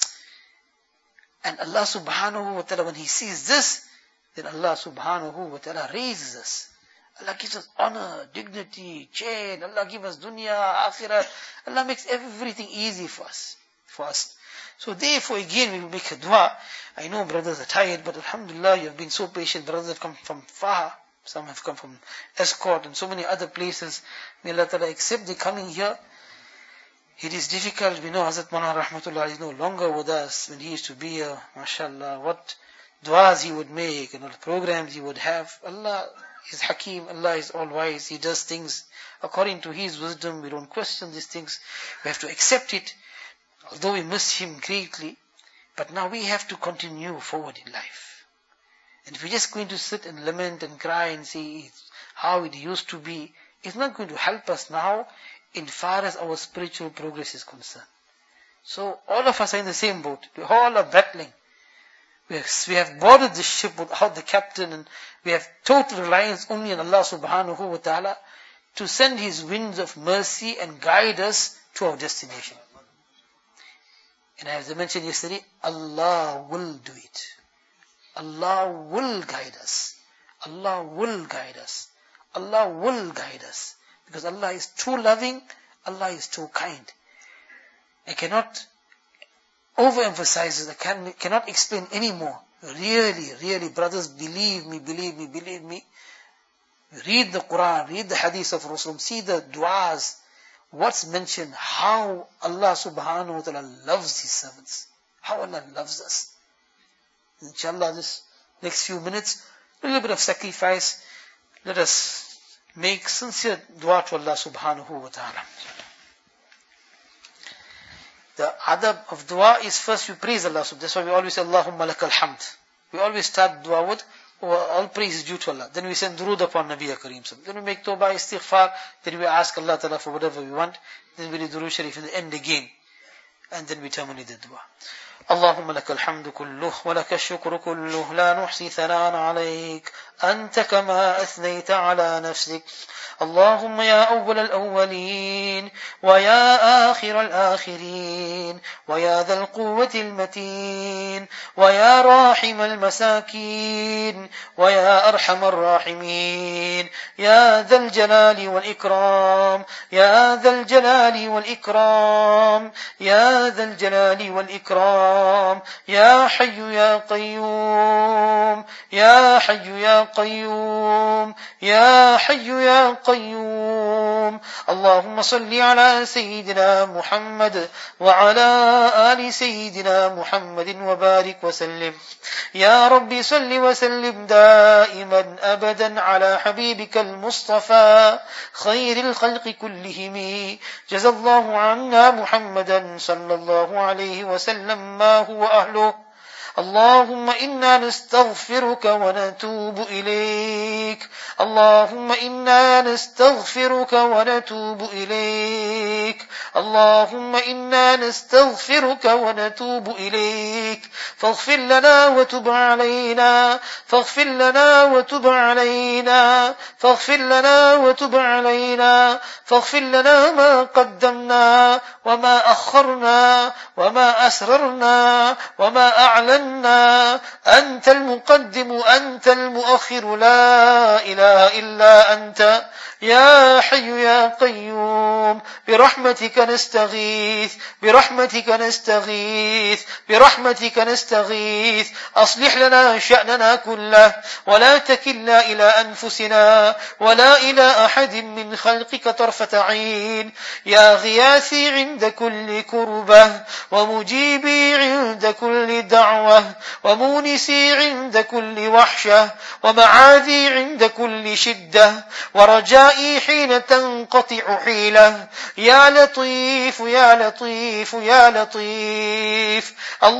And Allah subhanahu wa ta'ala, when He sees this, then Allah subhanahu wa ta'ala raises us. Allah gives us honor, dignity, chain. Allah gives us dunya, akhirat. Allah makes everything easy for us. For us. So therefore again we will make a dua. I know brothers are tired, but alhamdulillah you have been so patient. Brothers have come from far. Some have come from Escort and so many other places. May Allah Ta'ala accept the coming here. It is difficult. We know Hazrat Maulana Rahmatullah is no longer with us. When he used to be here, mashallah, what duas he would make and what programs he would have. Allah is Hakim. Allah is all wise. He does things according to His wisdom. We don't question these things. We have to accept it. Although we miss him greatly, but now we have to continue forward in life. And if we're just going to sit and lament and cry and see how it used to be, it's not going to help us now in far as our spiritual progress is concerned. So all of us are in the same boat. We all are battling. We have, we have boarded the ship without the captain, and we have total reliance only on Allah subhanahu wa ta'ala to send His winds of mercy and guide us to our destination. And as I mentioned yesterday, Allah will do it. Allah will guide us. Allah will guide us. Allah will guide us. Because Allah is too loving, Allah is too kind. I cannot overemphasizes. I can, cannot explain anymore. Really, really, brothers, believe me, believe me, believe me. Read the Quran, read the hadith of Rasul, see the du'as, what's mentioned, how Allah subhanahu wa ta'ala loves His servants, how Allah loves us. Inshallah, this next few minutes, a little bit of sacrifice, let us make sincere dua to Allah subhanahu wa ta'ala. The adab of dua is first you praise Allah. That's why we always say Allahumma lakal hamd. We always start dua with all praise is due to Allah. Then we send durood upon Nabi Kareem. Then we make tawbah, istighfar. Then we ask Allah Ta'ala for whatever we want. Then we do durood sharif in the end again. And then we terminate the dua. اللهم لك الحمد كله ولك الشكر كله لا نحصي ثناء عليك أنت كما أثنيت على نفسك اللهم يا أول الأولين ويا آخر الآخرين ويا ذا القوة المتين ويا راحم المساكين ويا أرحم الراحمين يا ذا الجلال والإكرام يا ذا الجلال والإكرام يا ذا الجلال والإكرام يا حي يا قيوم يا حي يا قيوم يا حي يا قيوم اللهم صل على سيدنا محمد وعلى آل سيدنا محمد وبارك وسلم يا ربي صل وسلم دائما أبدا على حبيبك المصطفى خير الخلق كلهم جزى الله عنا محمدا صلى الله عليه وسلم ما هو أهله اللهم إنا نستغفرك ونتوب إليك اللهم إنا نستغفرك ونتوب إليك اللهم إنا نستغفرك ونتوب إليك فاغفر لنا وتب علينا فاغفر لنا وتب علينا فاغفر لنا وتب علينا فاغفر لنا ما قدمنا وما أخرنا وما أسررنا وما أعلنا أنت المقدم أنت المؤخر لا إله إلا أنت يا حي يا قيوم برحمتك نستغيث برحمتك نستغيث برحمتك نستغيث أصلح لنا شأننا كله ولا تكلنا إلى أنفسنا ولا إلى أحد من خلقك طرفة عين يا غياثي عند كل كربة ومجيبي عند كل دعوة ومونسي عند كل وحشة ومعاذي عند كل شدة ورجائي حين تنقطع حيلة يا لطيف يا لطيف يا لطيف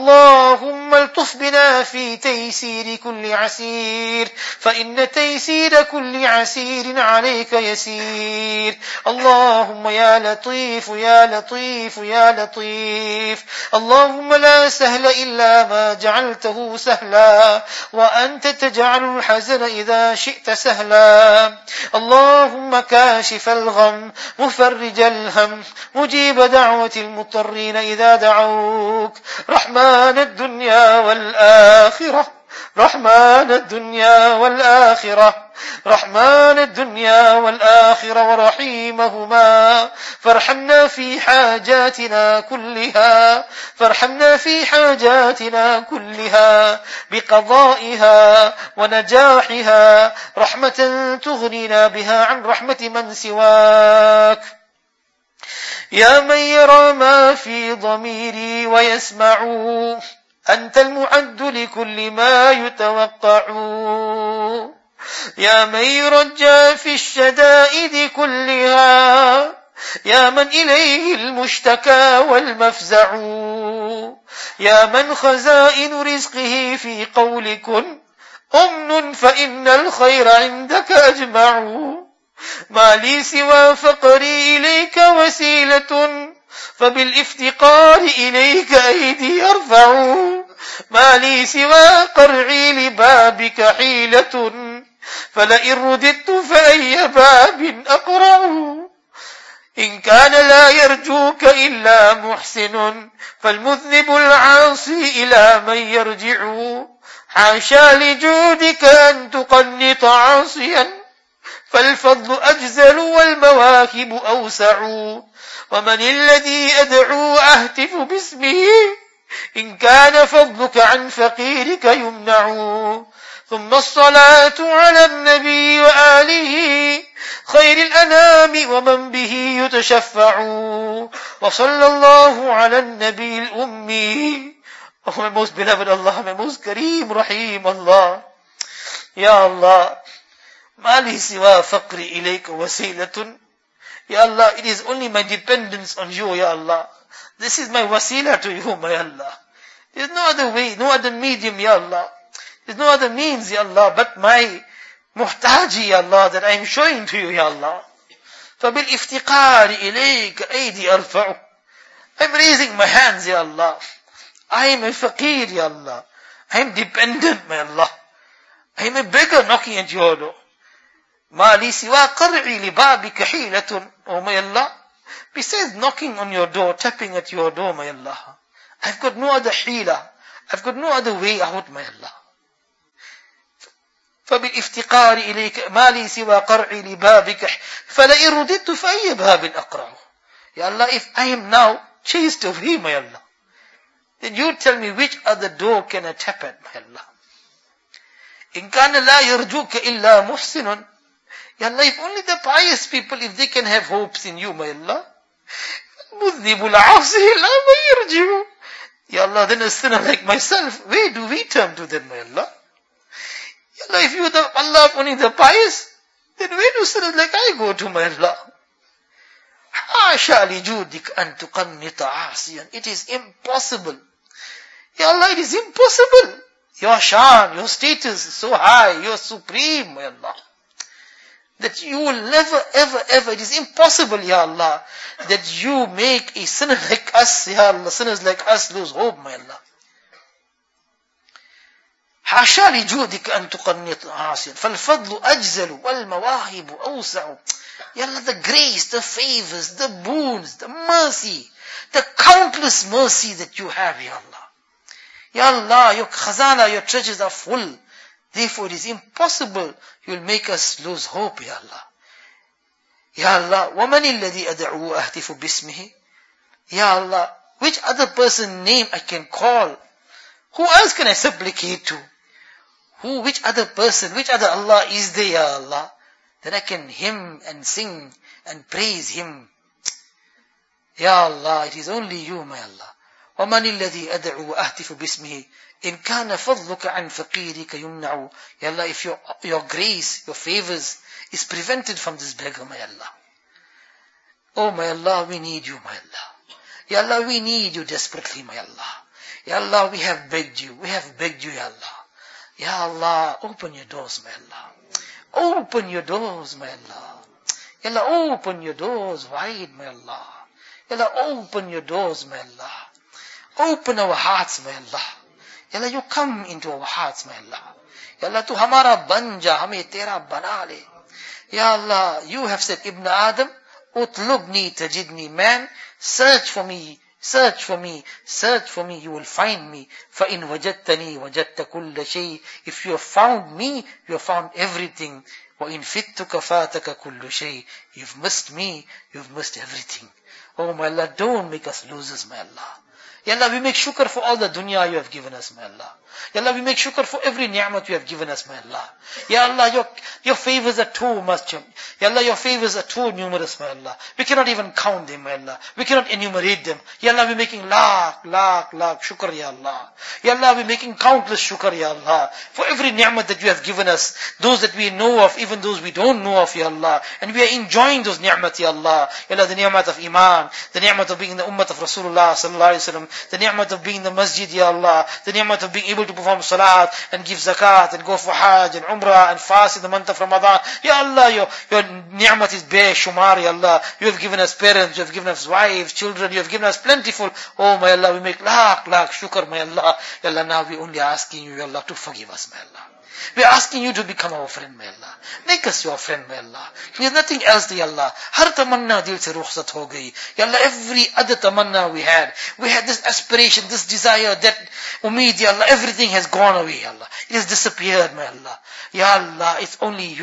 اللهم الطف بنا في تيسير كل عسير فإن تيسير كل عسير عليك يسير اللهم يا لطيف يا لطيف يا لطيف اللهم لا سهل إلا ما جعلته سهلا وأنت تجعل الحزن إذا شئت سهلا اللهم كاشف الغم مفرج الهم مجيب دعوة المضطرين إذا دعوك رحمن الدنيا والآخرة رحمن الدنيا والآخرة رحمن الدنيا والآخرة ورحيمهما فارحمنا في حاجاتنا كلها فارحمنا في حاجاتنا كلها بقضائها ونجاحها رحمة تغنينا بها عن رحمة من سواك يا من يرى ما في ضميري ويسمع أنت المعد لكل ما يتوقع يا من يرجى في الشدائد كلها يا من إليه المشتكى والمفزع يا من خزائن رزقه في قول كن أمن فإن الخير عندك أجمع ما لي سوى فقري إليك وسيلة فبالافتقار إليك أيدي أرفع ما لي سوى قرعي لبابك حيلة فلئن رددت فأي باب أقرع إن كان لا يرجوك إلا محسن فالمذنب العاصي إلى من يرجع حاشا لجودك أن تقنط عاصيا فالفضل أجزل والمواهب أوسع ومن الذي أدعو أهتف باسمه إن كان فضلك عن فقيرك يمنع ثم الصلاة على النبي وآله خير الأنام ومن به يتشفع وصلى الله على النبي الأمي. Oh, my most beloved Allah, my most Kareem, Rahim Allah. Ya Allah, Mali siwa faqri ilayka wasilatun. Ya Allah, it is only my dependence on you, Ya Allah. This is my wasila to you, my Allah. There is no other way, no other medium, Ya Allah. There is no other means, Ya Allah, but my muhtaji, Ya Allah, that I am showing to you, Ya Allah. فَبِالْإِفْتِقَارِ إِلَيْكَ أَيْدِي أَرْفَعُ. I am raising my hands, Ya Allah. I am a faqir, Ya Allah. I am dependent, my Allah. I am a beggar knocking at your door. مَا لِي سِوَا قَرْعِي لِبَابِكَ حِيلَةٌ. Oh, my Allah. Besides knocking on your door, tapping at your door, my Allah, I've got no other hila. I've got no other way out, my Allah. فبالافتقار إليك ما لي سوى قرعي لبابك فلئن رددت فأي باب أقرع. Ya Allah, if I am now chased away, my Allah, then you tell me which other door can I tap at, my Allah. إن كان لا يرجوك إلا محسن. Ya Allah, if only the pious people, if they can have hopes in you, my Allah. مذنب العاصي لا يرجو. Ya Allah, then a sinner like myself, where do we turn to then, my Allah? Ya Allah, if you are the Allah of only the pious, then where do sinners like I go to, my Allah? حاشا لجودك أن تقنط عاصيا. It is impossible. Ya Allah, it is impossible. Your shan, your status is so high, you are supreme, my Allah, that you will never, ever, ever, it is impossible, Ya Allah, that you make a sinner like us, Ya Allah, sinners like us lose hope, my Allah. حاشا لجودك أن تقنط عاصيا فالفضل أجزل والمواهب أوسع. Ya Allah, the grace, the favors, the boons, the mercy, the countless mercy that you have, Ya Allah. Ya Allah, your khazana, your treasures are full. Therefore, it is impossible you will make us lose hope, Ya Allah. Ya Allah, وَمَنِ الَّذِي أَدْعُوا أَهْتِفُ بِاسْمِهِ. Ya Allah, which other person name I can call? Who else can I supplicate to? Who, which other person, which other Allah is there, Ya Allah, that I can hymn and sing and praise Him? Ya Allah, it is only you, my Allah. وَمَنِ الَّذِي أَدْعُوا أَهْتِفُ بِاسْمِهِ إِنْ كَانَ فَضْلُكَ عَنْ فَقِيرِكَ يُمْنَعُ. Ya Allah, if your, your grace, your favors is prevented from this beggar, my Allah. Oh, my Allah, we need you, my Allah. Ya Allah, we need you desperately, my Allah. Ya Allah, we have begged you, we have begged you, Ya Allah. Ya Allah, open your doors, my Allah. Open your doors, my Allah. Ya Allah, open your doors wide, my Allah. Ya Allah, open your doors, my Allah. Open our hearts, my Allah. Ya Allah, you come into our hearts, my Allah. Ya Allah, tu hamara banja, hame tera bana le. Ya Allah, you have said, Ibn Adam, utlubni tajidni, man, search for me, search for me, search for me, you will find me. فَإِنْ وَجَدْتَنِي وَجَدْتَ كُلَّ شَيْءٍ. If you have found me, you have found everything. وَإِنْ فِتْتُكَ فَاتَكَ كُلُّ شَيْءٍ. You've missed me, you've missed everything. Oh my Allah, don't make us losers, my Allah. Ya Allah, we make shukr for all the dunya you have given us, my Allah. Ya Allah, we make shukr for every ni'mat you have given us, my Allah. Ya Allah, your, your favors are too much. Ya Allah, your favors are too numerous, my Allah. We cannot even count them, my Allah. We cannot enumerate them. Ya Allah, we're making lakh, lakh, lakh shukr, Ya Allah. Ya Allah, we're making countless shukr, Ya Allah, for every ni'mat that you have given us, those that we know of, even those we don't know of, Ya Allah. And we are enjoying those ni'mat, Ya Allah. Ya Allah, the ni'mat of iman, the ni'mat of being in the ummah of Rasulullah sallallahu alayhi wa sallam, the ni'mat of being in the masjid, Ya Allah, the ni'mat of being able to perform salat and give zakat and go for hajj and umrah and fast in the month of Ramadan. Ya Allah, your, your ni'mat is bare shumar, Ya Allah. You have given us parents, you have given us wives, children, you have given us plentiful. Oh my Allah, we make lakh, lakh shukr, my Allah. Ya Allah, now we only asking you, Ya Allah, to forgive us, my Allah. We are asking you to become our friend, my Allah. Make us your friend, my Allah. There is nothing else, Ya Allah. Har tamanna dil se rukhsat ho gayi. Ya Allah, every other tamanna we had, we had this aspiration, this desire, that umeed, Ya Allah, everything has gone away, Ya Allah. It has disappeared, my Allah. Ya Allah, it's only you now.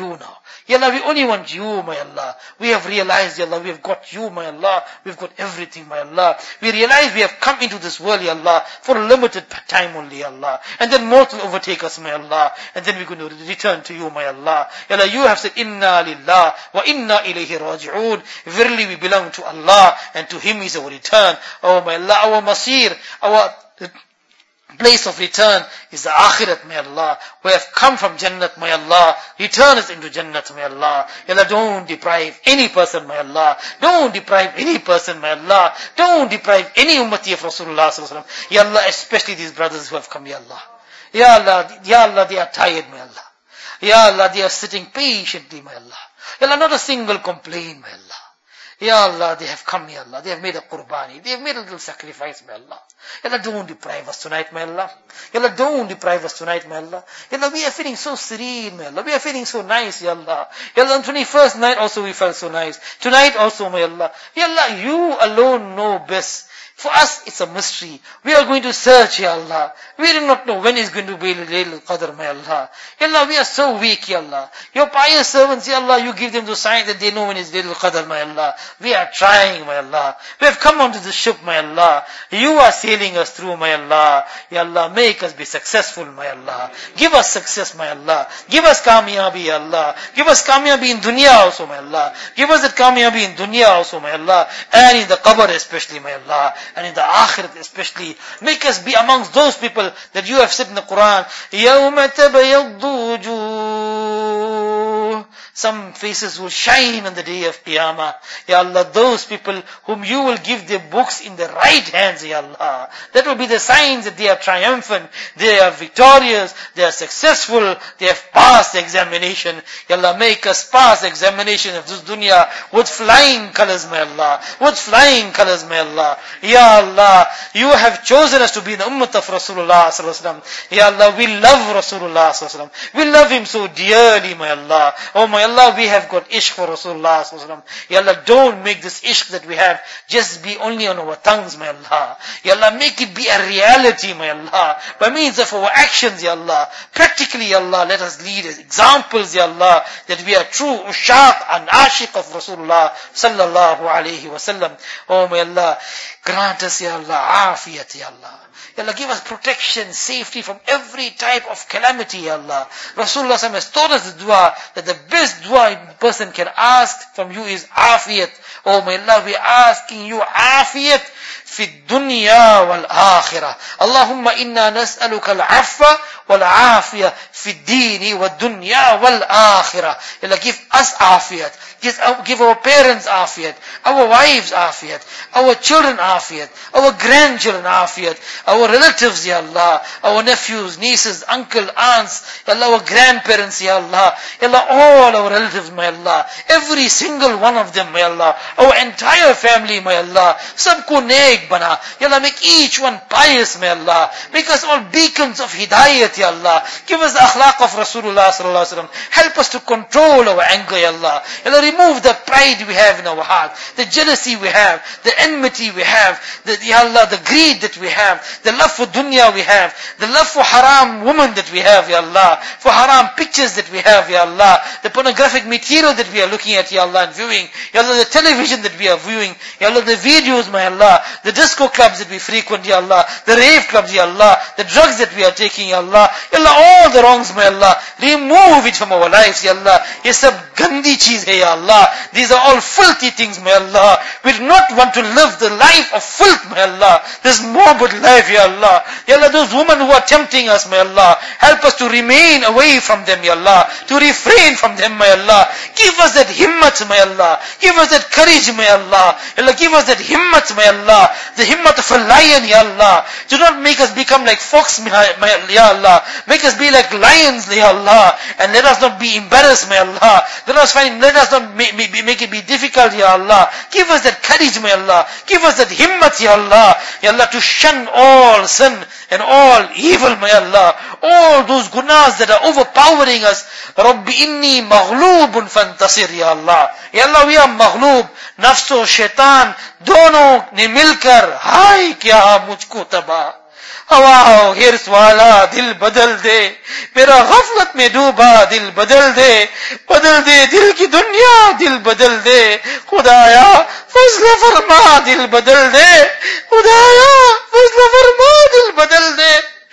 Ya Allah, we only want you, my Allah. We have realized, Ya Allah, we have got you, my Allah. We've got everything, my Allah. We realize we have come into this world, Ya Allah, for a limited time only, Ya Allah. And then more will overtake us, my Allah. And then we're going to return to you, my Allah. Ya Allah, you have said, Inna lillah wa inna ilayhi raji'un. Verily we belong to Allah, and to Him is our return. Oh, my Allah, our masir, our place of return is the akhirat, may Allah. We have come from Jannat, may Allah. Return us into Jannat, may Allah. Ya Allah, don't deprive any person, may Allah. Don't deprive any person, may Allah. Don't deprive any ummati of Rasulullah sallallahu alaihi wasallam. Ya Allah, especially these brothers who have come, Ya Allah. Ya Allah, Ya Allah, they are tired, may Allah. Ya Allah, they are sitting patiently, may Allah. Ya Allah, not a single complaint, may Allah. Ya Allah, they have come, Ya Allah. They have made a qurbani. They have made a little sacrifice, may Allah. Ya Allah, don't deprive us tonight, may Allah. Ya Allah, don't deprive us tonight, may Allah. Ya Allah, we are feeling so serene, may Allah. We are feeling so nice, Ya Allah. Ya Allah, on twenty-first night also we felt so nice. Tonight also, may Allah. Ya Allah, you alone know best. For us, it's a mystery. We are going to search, Ya Allah. We do not know when is going to be Laylatul Qadr, my Allah. Ya Allah, we are so weak, Ya Allah. Your pious servants, Ya Allah, you give them the sign that they know when is Laylatul Qadr, my Allah. We are trying, my Allah. We have come onto the ship, my Allah. You are sailing us through, my Allah. Ya Allah, make us be successful, my Allah. Give us success, my Allah. Give us kamiyabi, Ya Allah. Give us kamiyabi in dunya also, my Allah. Give us that kamiyabi in dunya also, my Allah. And in the qabr especially, my Allah. And in the akhirat especially. Make us be amongst those people that you have said in the Quran, يَوْمَ تَبَيَضُّ وُجُوهٌ. Some faces will shine on the day of Qiyamah. Ya Allah, those people whom you will give their books in the right hands, Ya Allah. That will be the signs that they are triumphant, they are victorious, they are successful, they have passed the examination. Ya Allah, make us pass the examination of this dunya with flying colors, my Allah. With flying colors, my Allah. Ya Allah, you have chosen us to be the ummah of Rasulullah sallallahu alaihi wasallam. Ya Allah, we love Rasulullah sallallahu alaihi wasallam. We love him so dearly, my Allah. Oh my Allah, we have got ishq for Rasulullah sallallahu alaihi wasallam. Ya Allah, don't make this ishq that we have just be only on our tongues, my Allah. Ya Allah, make it be a reality, my Allah. By means of our actions, Ya Allah. Practically, Ya Allah, let us lead as examples, Ya Allah, that we are true ushaq and ashiq of Rasulullah sallallahu alaihi wasallam. Oh my Allah, grant us, Ya Allah, afiyat, Ya Allah. Ya Allah, give us protection, safety from every type of calamity, Ya Allah. Rasulullah has taught us the dua, that the best dua a person can ask from you is afiyat. Oh my Allah, we are asking you afiyat في الدنيا والآخرة. اللهم إنا نسألك العفو والعافية في الدين والدنيا والآخرة. Ya Allah, give us afiyat. Give our parents afiyat, our wives afiyat, our children afiyat, our grandchildren afiyat, our relatives, Ya Allah, our nephews, nieces, uncle, aunts, Ya Allah, our grandparents, Ya Allah, Ya Allah, all our relatives, my Allah, every single one of them, my Allah, our entire family, my Allah, sabko neek bana, Ya Allah, make each one pious, my Allah, make us all beacons of hidayat, Ya Allah, give us the akhlaq of Rasulullah sallallahu alaihi wasallam, help us to control our anger, Ya Allah, Ya Allah, remove the pride we have in our heart, the jealousy we have, the enmity we have, the, Ya Allah, the greed that we have, the love for dunya we have, the love for haram women that we have, Ya Allah, for haram pictures that we have, Ya Allah, the pornographic material that we are looking at, Ya Allah, and viewing, Ya Allah, the television that we are viewing, Ya Allah, the videos, my Allah, the disco clubs that we frequent, Ya Allah, the rave clubs, Ya Allah, the drugs that we are taking, Ya Allah, Ya Allah, all the wrongs, my Allah, remove it from our lives, Ya Allah. Ye sab gandi cheez hai, Ya Allah. These are all filthy things, my Allah. We do not want to live the life of filth, my Allah. This morbid life, Ya Allah. Ya Allah, those women who are tempting us, my Allah, help us to remain away from them, Ya Allah, to refrain from them, my Allah. Give us that himmat, my Allah. Give us that courage, my Allah. Ya Allah, give us that himmat, my Allah. The himmat of a lion, Ya Allah. Do not make us become like fox, my, my, Ya Allah. Make us be like lions, Ya Allah. And let us not be embarrassed, my Allah. Let us find, let us not make, make, make it be difficult, Ya Allah. Give us that courage, my Allah. Give us that himmat, Ya Allah. Ya Allah, to shun all sin and all evil, my Allah. All those gunas that are overpowering us. Rabbi inni maghlubun fantasir, Ya Allah. Ya Allah, we are maghlub. Nafso, shaitan, dono ne milkar, hai kya mujhko tabah. हवा हिर्स वाला दिल बदल दे, मेरा गफलत में डूबा दिल बदल दे, बदल दे दिल की दुनिया दिल बदल दे, खुदाया फजल फरमा दिल बदल दे, खुदाया फजल फरमा दिल बदल दे,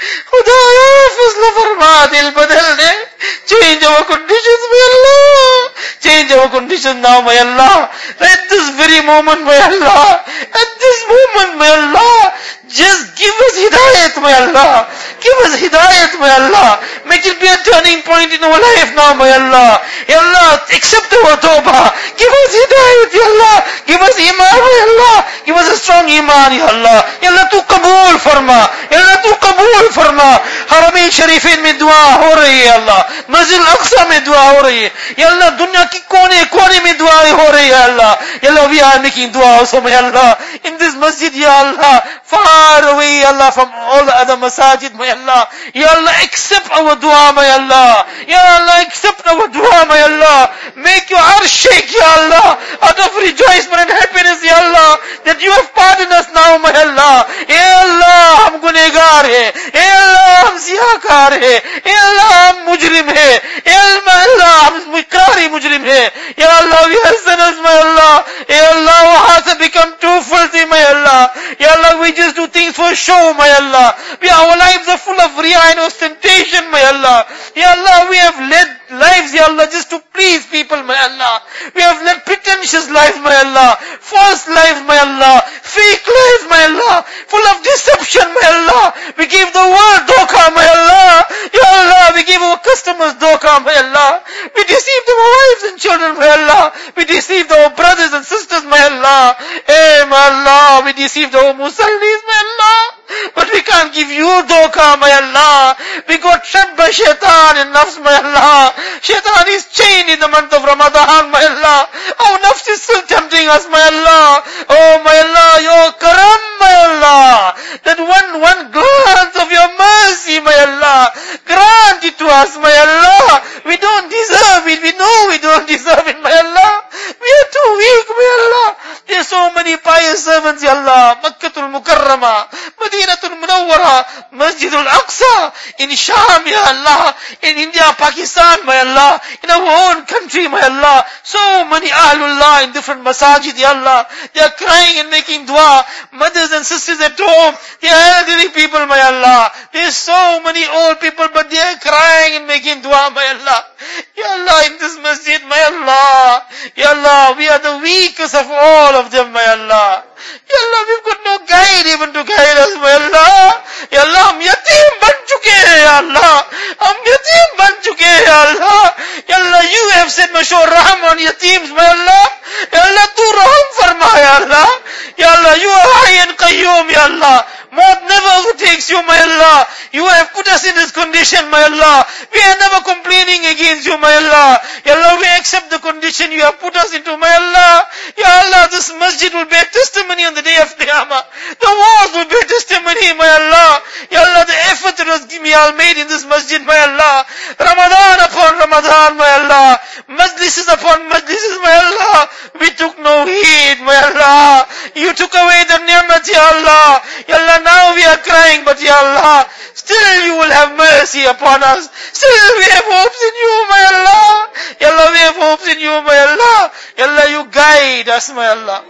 खुदाया फजल फरमा दिल बदल दे. Change our conditions, my Allah. Change our conditions now, my Allah. At this very moment, my Allah. At this moment, my Allah. Just give us hidayat, my Allah. Give us hidayat, my Allah. Make it be a turning point in our life now, my Allah. Ya Allah, accept our tawbah. Give us hidayat, Ya Allah. Give us iman, Ya Allah. Give us a strong iman, Ya Allah. Ya Allah, tu kabul farma. Ya Allah, tu kabul farma. Haramain Sharifin mein dua ho rahi hai, Allah. Masjid al-Aqsa mein dua ho rahi hai. Ya Allah, dunya ki kone kone mein dua ho rahi hai, Allah. Ya Allah, we are making dua also, my Allah. In this masjid, Ya Allah, far away, Ya Allah, from all the other masajid, my Allah. Ya Allah, accept our dua, my Allah. Ya Allah, accept our dua, my Allah. Make your arsh shake, Ya Allah, out of rejoicement and happiness, Ya Allah, that you have pardoned us now, my Allah. Ya Allah, hum gunegar hai. Ya Allah, hum siyakar hai. Ya Allah, hum mujrim hai. Ya Allah, hum ikrari mujrim hai. Ya Allah, we are sinners, my Allah. Ya Allah, our hearts have become too filthy, my Allah. Ya Allah, we just do things for show, my Allah. We, our lives are full of riya and ostentation, my Allah. Ya Allah, we have led lives, Ya Allah, just to please people, my Allah. We have led pretentious lives, my Allah. False lives, my Allah. Fake lives, my Allah. Full of deception, my Allah. We give the world dhokha, my Allah. Ya Allah, we give our customers dhokha, my Allah. We deceived our wives and children, my Allah. We deceived our brothers and sisters, my Allah. Hey, my Allah, we deceived our musallis, my Allah. But we can't give you dhokha, my Allah. We got trapped by shaitan and nafs, my Allah. Shaitan is chained in the month of Ramadan, my Allah. Our nafs is still tempting us, my Allah. Oh, my Allah, your karam, my Allah. That one, one glance of your mercy, my Allah. Grant it to us, my Allah. We don't deserve it. We know we don't deserve it, my Allah. We are too weak, my Allah. There are so many pious servants, Ya Allah. Makkatul Mukarrama, Madinatul Munawwara, Masjidul Aqsa, in Sham, Ya Allah, in India, Pakistan, my Allah, in our own country, my Allah. So many Ahlullah in different masajid, Ya Allah. They are crying and making dua. Mothers and sisters at home, they are elderly people, my Allah. There are so many old people, but they are crying and making dua, my Allah. Ya Allah, in this masjid, my Allah. Ya Allah, we are the weakest of all of them, my Allah. Ya Allah, we've got no guide even to guide us, my Allah. Ya Allah, hum yatim ban chuke hain, Ya Allah. Hum yatim ban chuke hain, Ya Allah. Ya Allah, you have said, Mashur Raham on yatims, my Allah. Ya Allah, tu Raham farma, Ya Allah. Ya Allah, you are high and qayyum, Ya Allah. Maut never overtakes you, my Allah. You have put us in this condition, my Allah. We are never complaining against you, my Allah. Ya Allah, we accept the condition you have put us into, my Allah. Ya Allah, this masjid will bear testimony on the day of Qiyamah. The walls will bear testimony, my Allah. Ya Allah, the effort that was made in this masjid, my Allah. Ramadan upon Ramadan, my Allah. Majlises upon majlises, my Allah. We took no heed, my Allah. You took away the ni'mat, Ya Allah. Ya Allah, now we are crying, but Ya Allah, still you will have mercy upon us. Still we have hopes in you, my Allah. Ya Allah, we have hopes in you, my Allah. Ya Allah, you guide us, my Allah.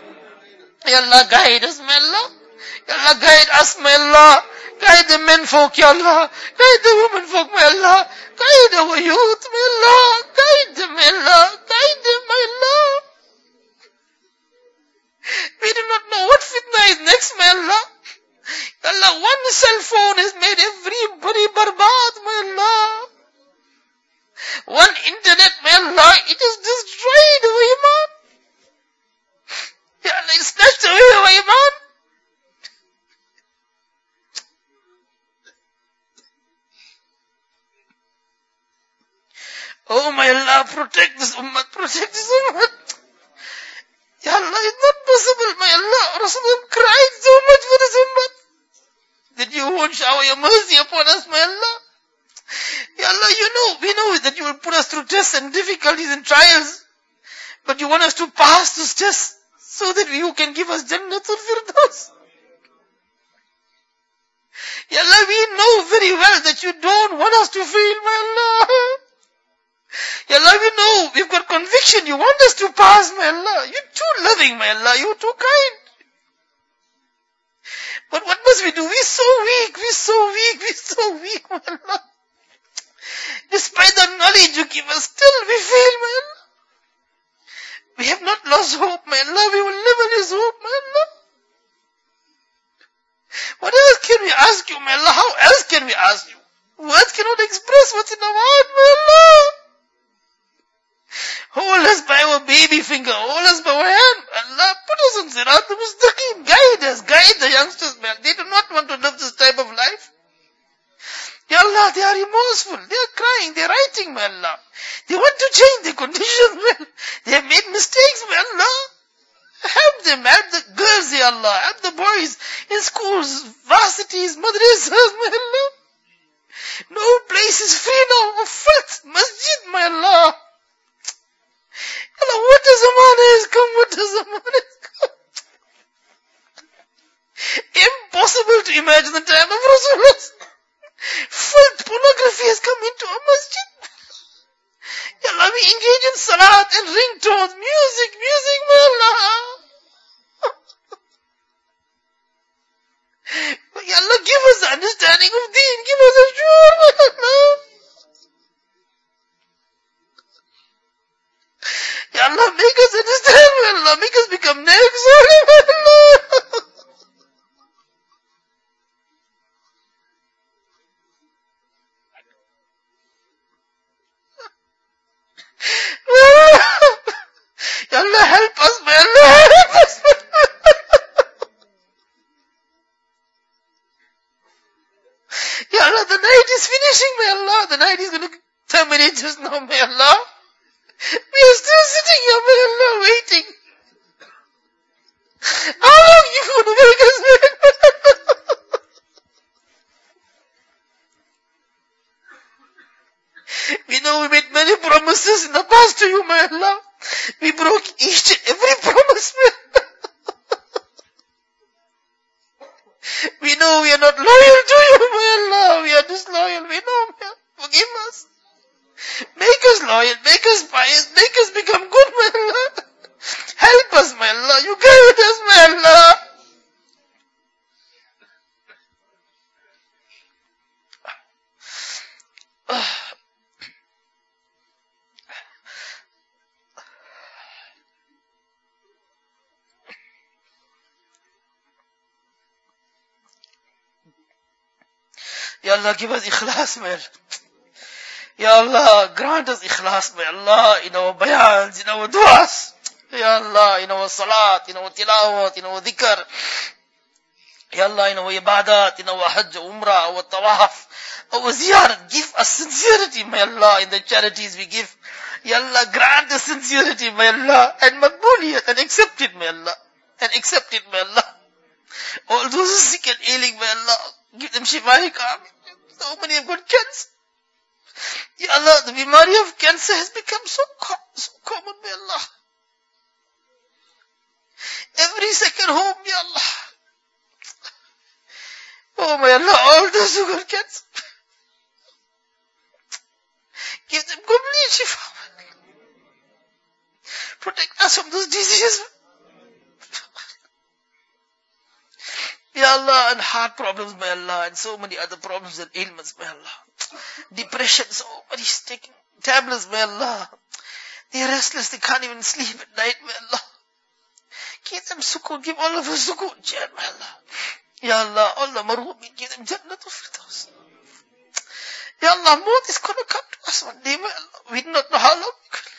Ya Allah, guide us, my Allah. Ya Allah, guide us, my Allah. Guide the men folk, Ya Allah. Guide the women folk, my Allah. Guide our youth, my Allah. Guide them, my Allah. Guide them, my Allah. We do not know what fitna is next, my Allah. Ya Allah, one cell phone has made everybody barbad, my Allah. One internet, my Allah, it has destroyed our iman. Ya Allah, it snatched away our iman. Oh my Allah, protect this ummah, protect this ummah. Ya Allah, it's not possible, my Allah. Rasulullah cried so much for this ummah that you won't shower your mercy upon us, my Allah. Ya Allah, you know, we know that you will put us through tests and difficulties and trials, but you want us to pass those tests so that you can give us Jannatul Firdaus. Ya Allah, we know very well that you don't want us to fail, my Allah. Ya Allah, we know, we've got conviction, you want us to pass, my Allah. You're too loving, my Allah, you're too kind. But what must we do? We're so weak, we're so weak, we're so weak, my Allah. Despite the knowledge you give us, still we fail, my Allah. We have not lost hope, my Allah, we will never lose hope, my Allah. What else can we ask you, my Allah? How else can we ask you? Words cannot express what's in our heart, my Allah. Hold us by our baby finger, hold us by our hand, Allah, put us on Sirat al-Mustaqim, guide us, guide the youngsters, man. They do not want to live this type of life. Ya Allah, they are remorseful, they are crying, they are writing, my Allah. They want to change their conditions, man. They have made mistakes, my Allah. Help them, help the girls, Ya Allah, help the boys in schools, varsities, madrasas, my Allah. No place is free now of filth, masjid, my Allah. Allah, what does Zamana has come, what does Zamana has come? Impossible to imagine the time of Rasulullah. Filth, pornography has come into a masjid. Ya Allah, we engage in salat and ringtones, music, music, my Allah. Ya Allah, give us the understanding of deen, give us a sure, my Allah. Ya Allah, make us understand, my Allah, make us become next, sorry, my Allah. Ya Allah, help us, my Allah, help us. Ya Allah, the night is finishing, my Allah. The night is going to terminate just now, my Allah. We are still sitting here, my Allah, waiting. How long you going to make us wait? We know we made many promises in the past to you, my Allah. We broke each and every promise, my Allah. We know we are not loyal to you, my Allah. We are disloyal. We know, my Allah. Forgive us. Make us loyal. Make us pious. Make us become good, my Allah. Help us, my Allah. You guide us, my Allah. Ya Allah, give us ikhlas, my Allah. Ya Allah, grant us ikhlas, my Allah, in our bayans, in our du'as. Ya Allah, in our salat, in our tilawat, in our dhikr. Ya Allah, in our ibadat, in our hajj, umrah, our tawaf, our ziyarat. Give us sincerity, my Allah, in the charities we give. Ya Allah, grant us sincerity, my Allah, and maqbuliyat, and accept it, my Allah. And accept it, my Allah. All those who are sick and ailing, my Allah, give them shifa hikam. So many have got cancer. Ya Allah, the bimari of cancer has become so, com so common, may Allah. Every second home, Ya Allah. Oh, my Allah, all those who got cancer, give them complete shifa. Protect us from those diseases. Ya Allah, and heart problems, my Allah, and so many other problems and ailments, my Allah. Depression, so many taking tablets, my Allah. They're restless, they can't even sleep at night, my Allah. Give them sukoon, give all of us sukoon, chair, my Allah. Ya Allah, all the marhoomin, give them Jannatul Firdaus. Ya Allah, maut is going to come to us one day, my Allah. We do not know how long we could live.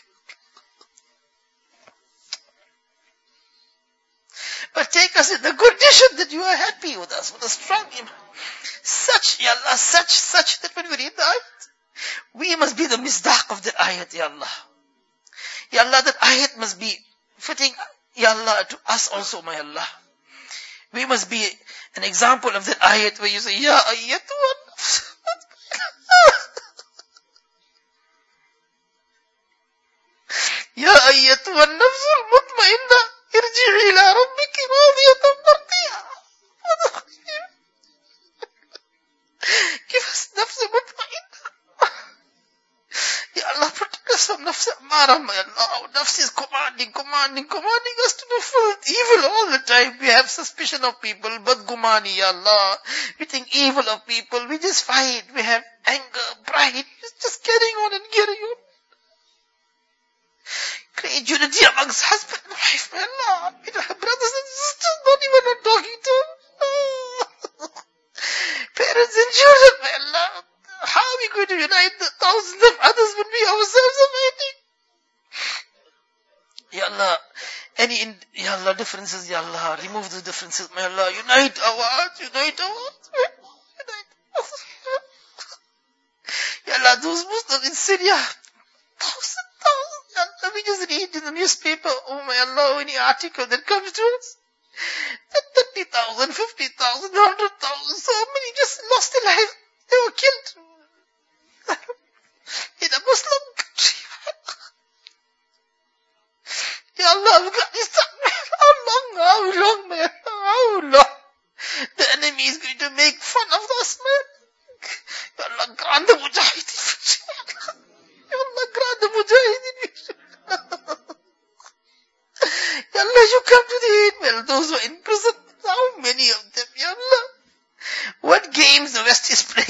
But take us in the condition that you are happy with us, with a strong iman. Such, Ya Allah, such, such, that when we read the ayat, we must be the misdaq of that ayat, Ya Allah. Ya Allah, that ayat must be fitting, Ya Allah, to us also, my Allah. We must be an example of that ayat where you say, Ya ayyatuha nafs. Ya ayyatuha nafsul mutma'inna. Irji'i ila rabbiki radiyatan mardiya. Amara, my Allah. Our nafs is commanding, commanding, commanding us to do filth, evil all the time. We have suspicion of people, but gumani, Ya Allah. We think evil of people. We just fight. We have anger, pride. It's just carrying on and carrying on. Create unity amongst husband and wife, my Allah. We don't have brothers and sisters, not even not talking to them. Parents and children, my Allah. How are we going to unite the thousands of others when we ourselves are fighting? Ya Allah, any, in, Ya Allah, differences, Ya Allah, remove the differences, my Allah. Unite our hearts, unite our hearts, unite our hearts. Ya Allah, those Muslims in Syria, thousands, thousands, Ya Allah, we just read in the newspaper, oh my Allah, any article that comes to us. thirty thousand, fifty thousand, one hundred thousand, so many just lost their lives. They were killed in a Muslim country. Ya Allah, Afghanistan, how long, how long, man, how long? The enemy is going to make fun of us, man. Ya Allah, grant the mujahideen. Ya Allah, grant the mujahideen. Ya Allah, you come to the aid, well, those who are in prison, how many of them, Ya Allah? What games the West is playing?